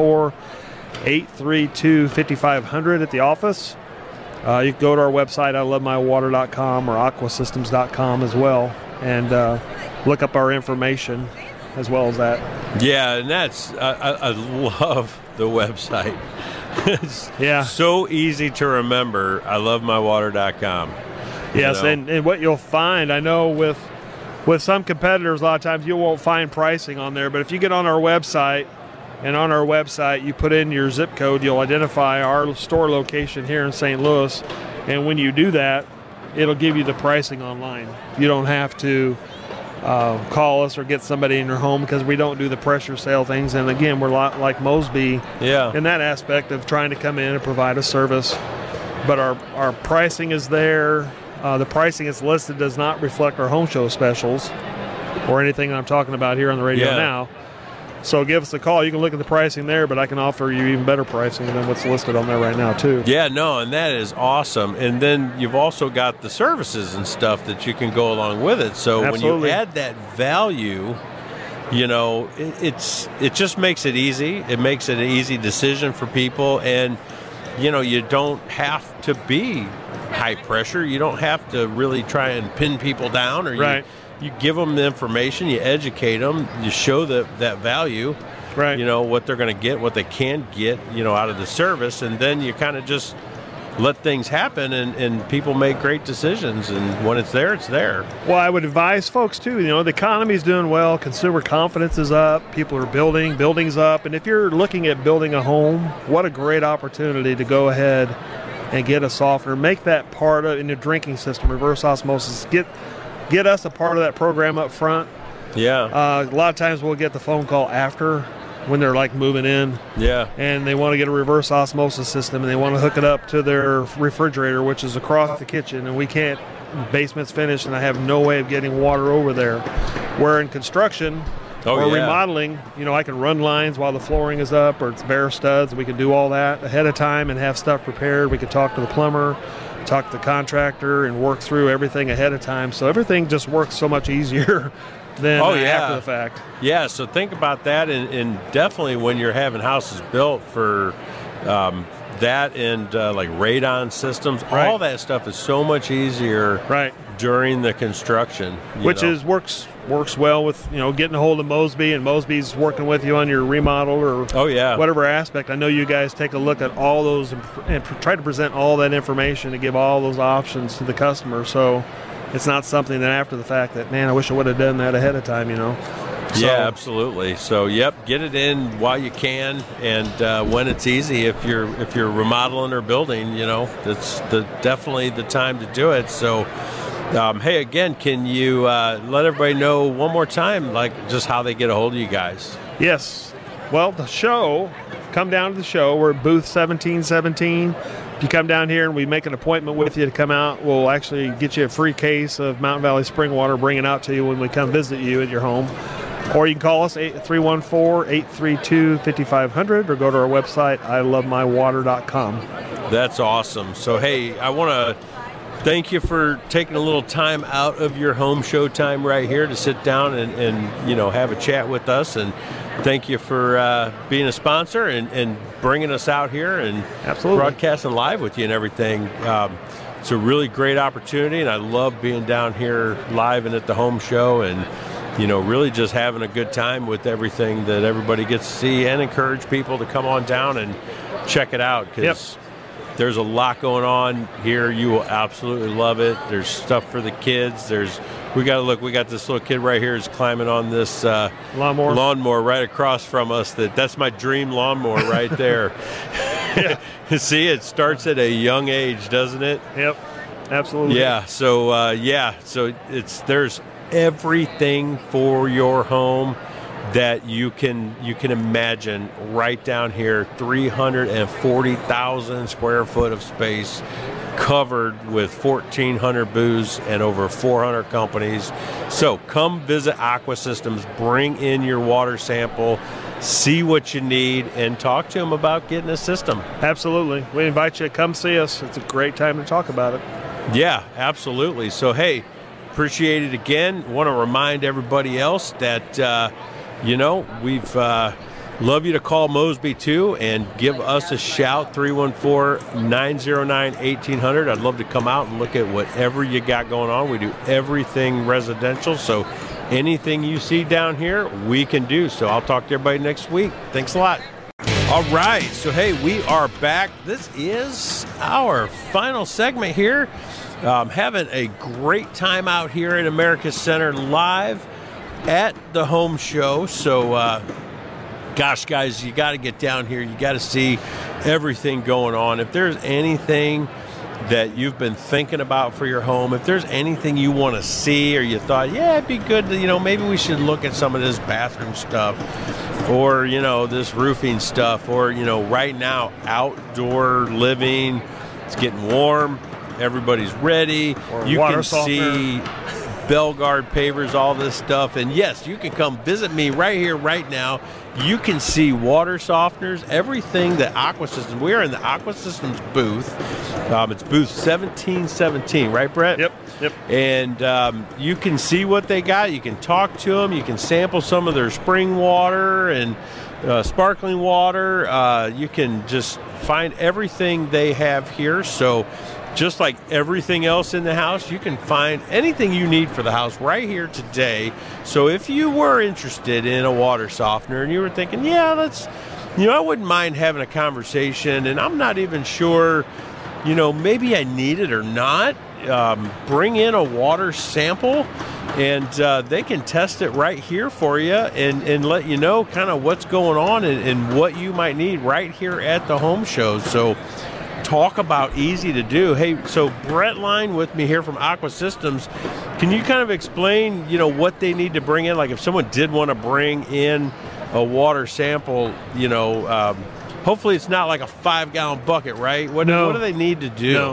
314-832-5500 at the office. You can go to our website, ilovemywater.com or aquasystems.com as well, and look up our information as well as that. Yeah, and that's, I love the website. It's so easy to remember, ilovemywater.com. Yes, and what you'll find, I know with some competitors, a lot of times you won't find pricing on there, but if you get on our website, and on our website you put in your zip code, you'll identify our store location here in St. Louis, and when you do that, it'll give you the pricing online. You don't have to call us or get somebody in your home, because we don't do the pressure sale things. And again, we're a lot like Mosby in that aspect of trying to come in and provide a service. But our pricing is there. The pricing is listed does not reflect our home show specials or anything I'm talking about here on the radio now. So give us a call. You can look at the pricing there, but I can offer you even better pricing than what's listed on there right now, too. Yeah, no, and that is awesome. And then you've also got the services and stuff that you can go along with it. So when you add that value, it just makes it easy. It makes it an easy decision for people. And, you don't have to be high pressure. You don't have to really try and pin people down, or you give them the information, you educate them, you show that value, what they're going to get, what they can get, out of the service, and then you kind of just let things happen, and people make great decisions, and when it's there, it's there. Well, I would advise folks, too, the economy's doing well, consumer confidence is up, people are building, buildings up, and if you're looking at building a home, what a great opportunity to go ahead and get a softener, make that part of in your drinking system, reverse osmosis, get us a part of that program up front. Yeah. A lot of times we'll get the phone call after, when they're like moving in. Yeah. And they want to get a reverse osmosis system, and they want to hook it up to their refrigerator, which is across the kitchen, and we can't, the basement's finished, and I have no way of getting water over there. Where in construction, or remodeling, I can run lines while the flooring is up or it's bare studs. We can do all that ahead of time and have stuff prepared. We can talk to the plumber, talk to the contractor, and work through everything ahead of time. So everything just works so much easier than after the fact. Yeah, so think about that, and definitely when you're having houses built for that and like radon systems, all that stuff is so much easier during the construction. Which works well with getting a hold of Mosby, and Mosby's working with you on your remodel or whatever aspect. I know you guys take a look at all those and try to present all that information to give all those options to the customer. So it's not something that after the fact that, man, I wish I would have done that ahead of time, So, yeah, absolutely. So, get it in while you can, and when it's easy. If you're remodeling or building, that's definitely the time to do it. So, hey, again, can you let everybody know one more time, like just how they get a hold of you guys? Yes. Well, the show, come down to the show. We're at booth 1717. If you come down here and we make an appointment with you to come out, we'll actually get you a free case of Mountain Valley Spring Water, bring it out to you when we come visit you at your home. Or you can call us 314-832-5500 or go to our website, ilovemywater.com. That's awesome. So, hey, I want to thank you for taking a little time out of your home show time right here to sit down and have a chat with us. And thank you for being a sponsor and bringing us out here and broadcasting live with you and everything. It's a really great opportunity, and I love being down here live and at the home show and really just having a good time with everything that everybody gets to see, and encourage people to come on down and check it out, because there's a lot going on here. You will absolutely love it. There's stuff for the kids. We got this little kid right here is climbing on this lawnmower right across from us. That's my dream lawnmower right there. See, it starts at a young age, doesn't it? Yep, absolutely. Yeah. So there's everything for your home that you can imagine right down here. 340,000 square foot of space covered with 1,400 booths and over 400 companies. So come visit Aqua Systems, bring in your water sample, see what you need, and talk to them about getting a system. Absolutely. We invite you to come see us. It's a great time to talk about it. Yeah, absolutely. So, hey, appreciate it again. Want to remind everybody else that, we've love you to call Mosby too and give us a shout, 314-909-1800. I'd love to come out and look at whatever you got going on. We do everything residential, so anything you see down here, we can do. So I'll talk to everybody next week. Thanks a lot. All right, so hey, we are back. This is our final segment here. Having a great time out here at America's Center live at the home show. So, gosh, guys, you got to get down here. You got to see everything going on. If there's anything that you've been thinking about for your home, if there's anything you want to see or you thought, it'd be good to, maybe we should look at some of this bathroom stuff or, this roofing stuff or, right now, outdoor living, it's getting warm. Everybody's ready. You can see Belgard pavers, all this stuff. And yes, you can come visit me right here, right now. You can see water softeners, everything that Aqua Systems. We are in the Aqua Systems booth. It's booth 1717, right, Brett? Yep. And you can see what they got. You can talk to them. You can sample some of their spring water and sparkling water. You can just find everything they have here. So just like everything else in the house, you can find anything you need for the house right here today. So if you were interested in a water softener and you were thinking, I wouldn't mind having a conversation and I'm not even sure, maybe I need it or not, bring in a water sample and they can test it right here for you and let you know kind of what's going on and what you might need right here at the home show. So talk about easy to do. Hey, so Brett Line with me here from Aqua Systems. Can you kind of explain, what they need to bring in? Like if someone did want to bring in a water sample, hopefully it's not like a 5-gallon bucket, right? What do they need to do? No.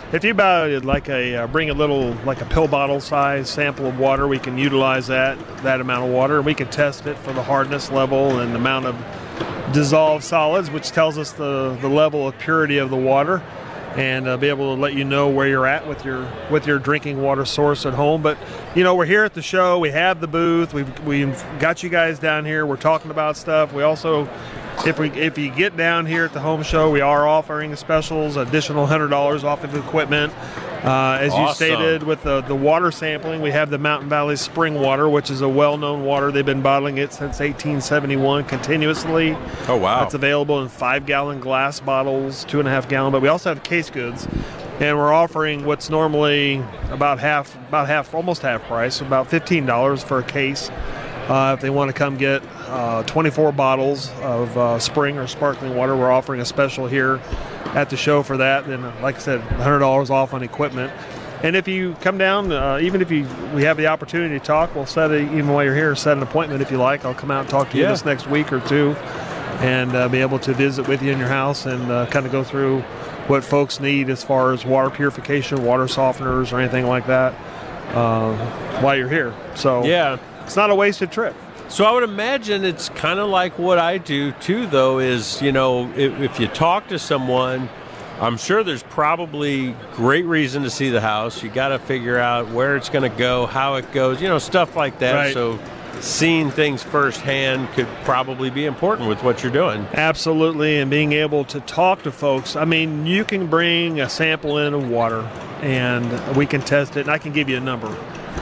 If you buy bring a little, like a pill bottle size sample of water, we can utilize that amount of water. We can test it for the hardness level and the amount of dissolved solids, which tells us the level of purity of the water, and be able to let you know where you're at with your drinking water source at home. But we're here at the show. We have the booth. We've got you guys down here. We're talking about stuff. We also, if you get down here at the home show, we are offering specials, additional $100 off of equipment. As you stated, with the water sampling, we have the Mountain Valley Spring Water, which is a well-known water. They've been bottling it since 1871 continuously. Oh, wow. It's available in 5-gallon glass bottles, 2.5-gallon, but we also have case goods. And we're offering what's normally about half, almost half price, about $15 for a case. If they want to come get 24 bottles of spring or sparkling water, we're offering a special here at the show for that. And like I said, $100 off on equipment. And if you come down, even if we have the opportunity to talk, we'll even while you're here, set an appointment if you like. I'll come out and talk to you this next week or two, and be able to visit with you in your house and kind of go through what folks need as far as water purification, water softeners, or anything like that while you're here. So it's not a wasted trip. So I would imagine it's kind of like what I do too, though, is, if you talk to someone, I'm sure there's probably great reason to see the house. You got to figure out where it's going to go, how it goes, stuff like that. Right. So seeing things firsthand could probably be important with what you're doing. Absolutely, and being able to talk to folks. I mean, you can bring a sample in of water, and we can test it, and I can give you a number.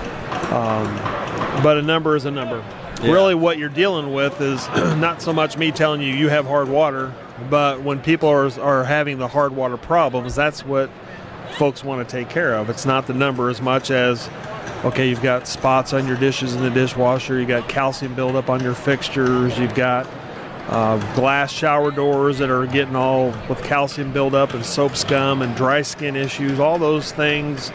But a number is a number. Yeah. Really what you're dealing with is not so much me telling you have hard water, but when people are having the hard water problems, that's what folks want to take care of. It's not the number as much as, okay, you've got spots on your dishes in the dishwasher, you got calcium buildup on your fixtures, you've got glass shower doors that are getting all with calcium buildup and soap scum and dry skin issues, all those things.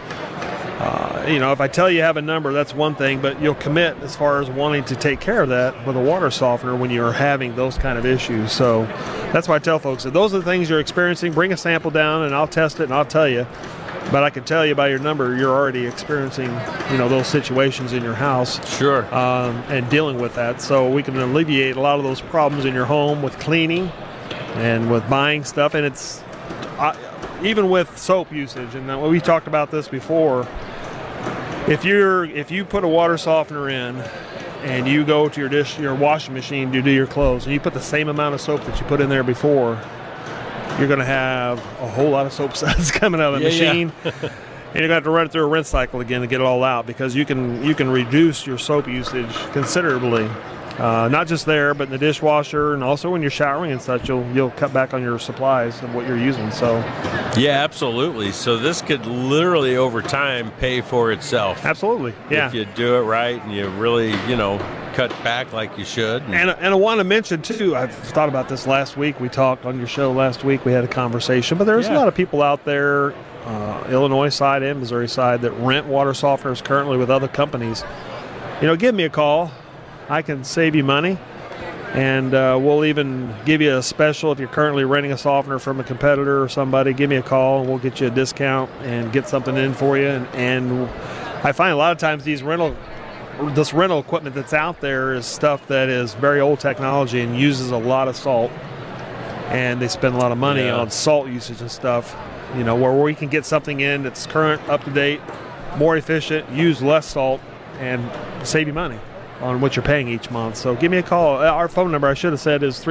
If I tell you have a number, that's one thing, but you'll commit as far as wanting to take care of that with a water softener when you're having those kind of issues. So that's why I tell folks that those are the things you're experiencing. Bring a sample down and I'll test it and I'll tell you. But I can tell you by your number, you're already experiencing, those situations in your house. Sure. And dealing with that. So we can alleviate a lot of those problems in your home with cleaning and with buying stuff. And it's even with soap usage. And we talked about this before. If you put a water softener in and you go to your washing machine to do your clothes, and you put the same amount of soap that you put in there before, you're going to have a whole lot of soap suds coming out of the machine. And you're going to have to run it through a rinse cycle again to get it all out, because you can reduce your soap usage considerably. Not just there, but in the dishwasher, and also when you're showering and such, you'll cut back on your supplies of what you're using. So, yeah, absolutely. So this could literally over time pay for itself. Absolutely, yeah. If you do it right and you really, cut back like you should. And I want to mention too, I've thought about this last week. We talked on your show last week. We had a conversation, but there's a lot of people out there, Illinois side and Missouri side, that rent water softeners currently with other companies. Give me a call. I can save you money, and we'll even give you a special if you're currently renting a softener from a competitor or somebody. Give me a call, and we'll get you a discount and get something in for you. And I find a lot of times this rental equipment that's out there is stuff that is very old technology and uses a lot of salt, and they spend a lot of money on salt usage and stuff. Where we can get something in that's current, up to date, more efficient, use less salt, and save you money on what you're paying each month. So give me a call. Our phone number, I should have said, is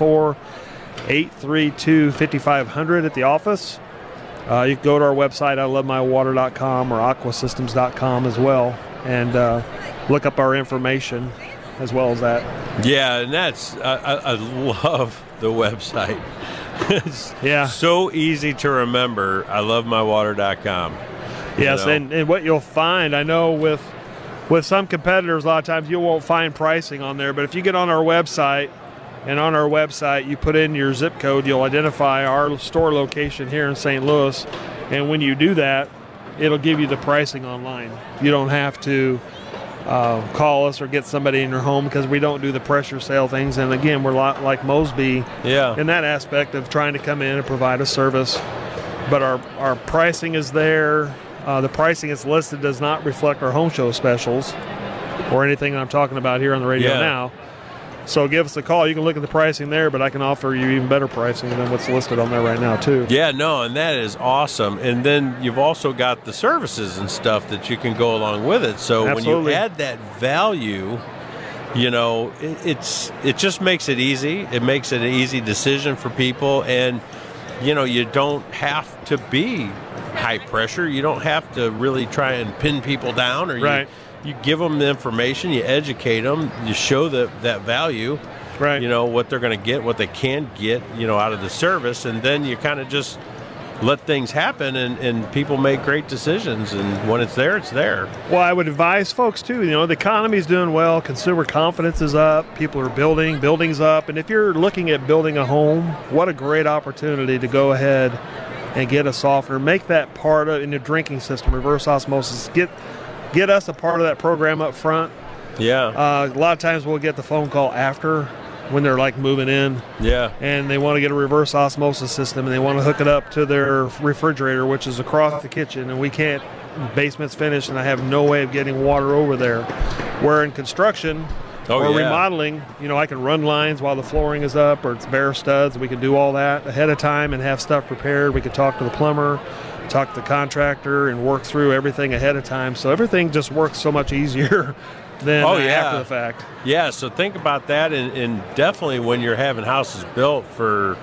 314-832-5500 at the office. You can go to our website, ilovemywater.com or aquasystems.com as well, and look up our information as well as that. Yeah, and that's, I love the website. It's so easy to remember, ilovemywater.com. Yes, and what you'll find, I know with some competitors, a lot of times you won't find pricing on there, but if you get on our website, and on our website you put in your zip code, you'll identify our store location here in St. Louis, and when you do that, it'll give you the pricing online. You don't have to call us or get somebody in your home, because we don't do the pressure sale things. And again, we're a lot like Mosby in that aspect of trying to come in and provide a service but our pricing is there. The pricing is listed does not reflect our home show specials or anything I'm talking about here on the radio now. So give us a call. You can look at the pricing there, but I can offer you even better pricing than what's listed on there right now, too. Yeah, no, and that is awesome. And then you've also got the services and stuff that you can go along with it. So Absolutely. when you add that value, you know, it just makes it easy. It makes it an easy decision for people. And, you know, you don't have to be high pressure. You don't have to really try and pin people down, or right. You give them the information, you educate them, you show that value, right? You know, what they're going to get, what they can get, you know, out of the service, and then you kind of just let things happen, and people make great decisions, and when it's there, it's there. Well, I would advise folks, too, you know, the economy's doing well, consumer confidence is up, people are buildings up, and if you're looking at building a home, what a great opportunity to go ahead and get a softener, make that part of in your drinking system, reverse osmosis, get us a part of that program up front. Yeah. A lot of times we'll get the phone call after when they're like moving in. Yeah. And they want to get a reverse osmosis system and they want to hook it up to their refrigerator, which is across the kitchen, and we can't, basement's finished and I have no way of getting water over there. Where in construction or remodeling, you know, I can run lines while the flooring is up or it's bare studs. We can do all that ahead of time and have stuff prepared. We can talk to the plumber, talk to the contractor, and work through everything ahead of time. So everything just works so much easier than after the fact. Yeah, so think about that, and definitely when you're having houses built for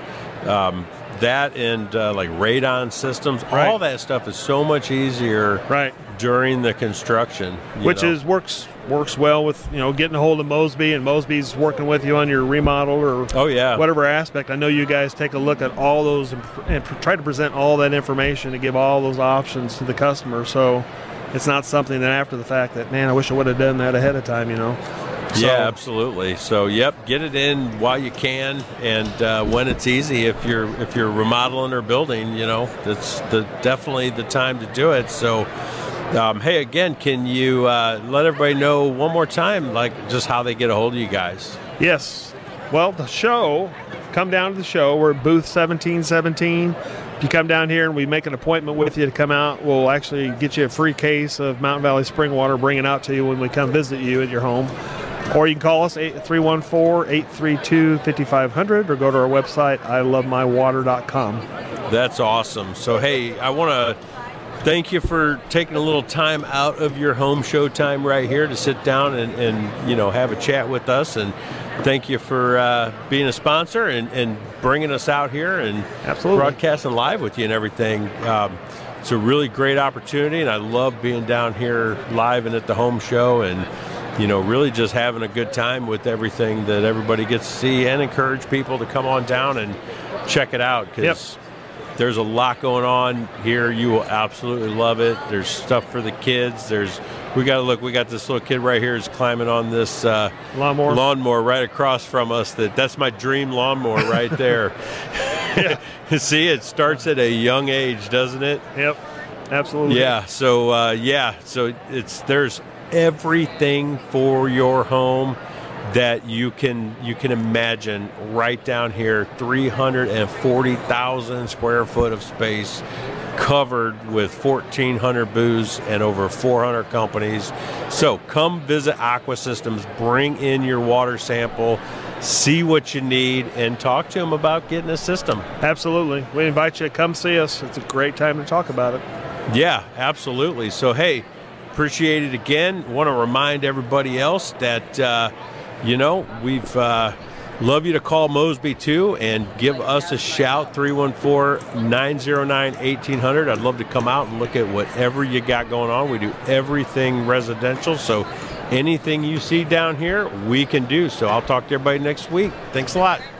that and like radon systems, right. All that stuff is so much easier during the construction. Which works well with, you know, getting a hold of Mosby, and Mosby's working with you on your remodel or whatever aspect. I know you guys take a look at all those and try to present all that information to give all those options to the customer. So it's not something that after the fact that, man, I wish I would have done that ahead of time, you know. So, yeah, absolutely. So, get it in while you can, and when it's easy. If you're remodeling or building, you know, that's definitely the time to do it. So, hey, again, can you let everybody know one more time, like, just how they get a hold of you guys? Yes. Well, the show, come down to the show. We're at booth 1717. If you come down here and we make an appointment with you to come out, we'll actually get you a free case of Mountain Valley spring water, bring it out to you when we come visit you at your home. Or you can call us 314-832-5500 or go to our website, ilovemywater.com. That's awesome. So, hey, I want to thank you for taking a little time out of your home show time right here to sit down and you know, have a chat with us. And thank you for being a sponsor and bringing us out here and broadcasting live with you and everything. It's a really great opportunity, and I love being down here live and at the home show, and you know, really just having a good time with everything that everybody gets to see, and encourage people to come on down and check it out, because there's a lot going on here. You will absolutely love it. There's stuff for the kids. We got this little kid right here is climbing on this lawnmower right across from us. That's my dream lawnmower right there. See, it starts at a young age, doesn't it? Yep, absolutely. Yeah. So there's everything for your home that you can imagine right down here. 340,000 square foot of space, covered with 1,400 booths and over 400 companies. So come visit Aqua Systems, bring in your water sample, see what you need, and talk to them about getting a system. Absolutely. We invite you to come see us. It's a great time to talk about it. Yeah, absolutely. So, hey, appreciate it again. Want to remind everybody else that, we've love you to call Mosby too and give us a shout, 314-909-1800. I'd love to come out and look at whatever you got going on. We do everything residential, so anything you see down here, we can do. So I'll talk to everybody next week. Thanks a lot.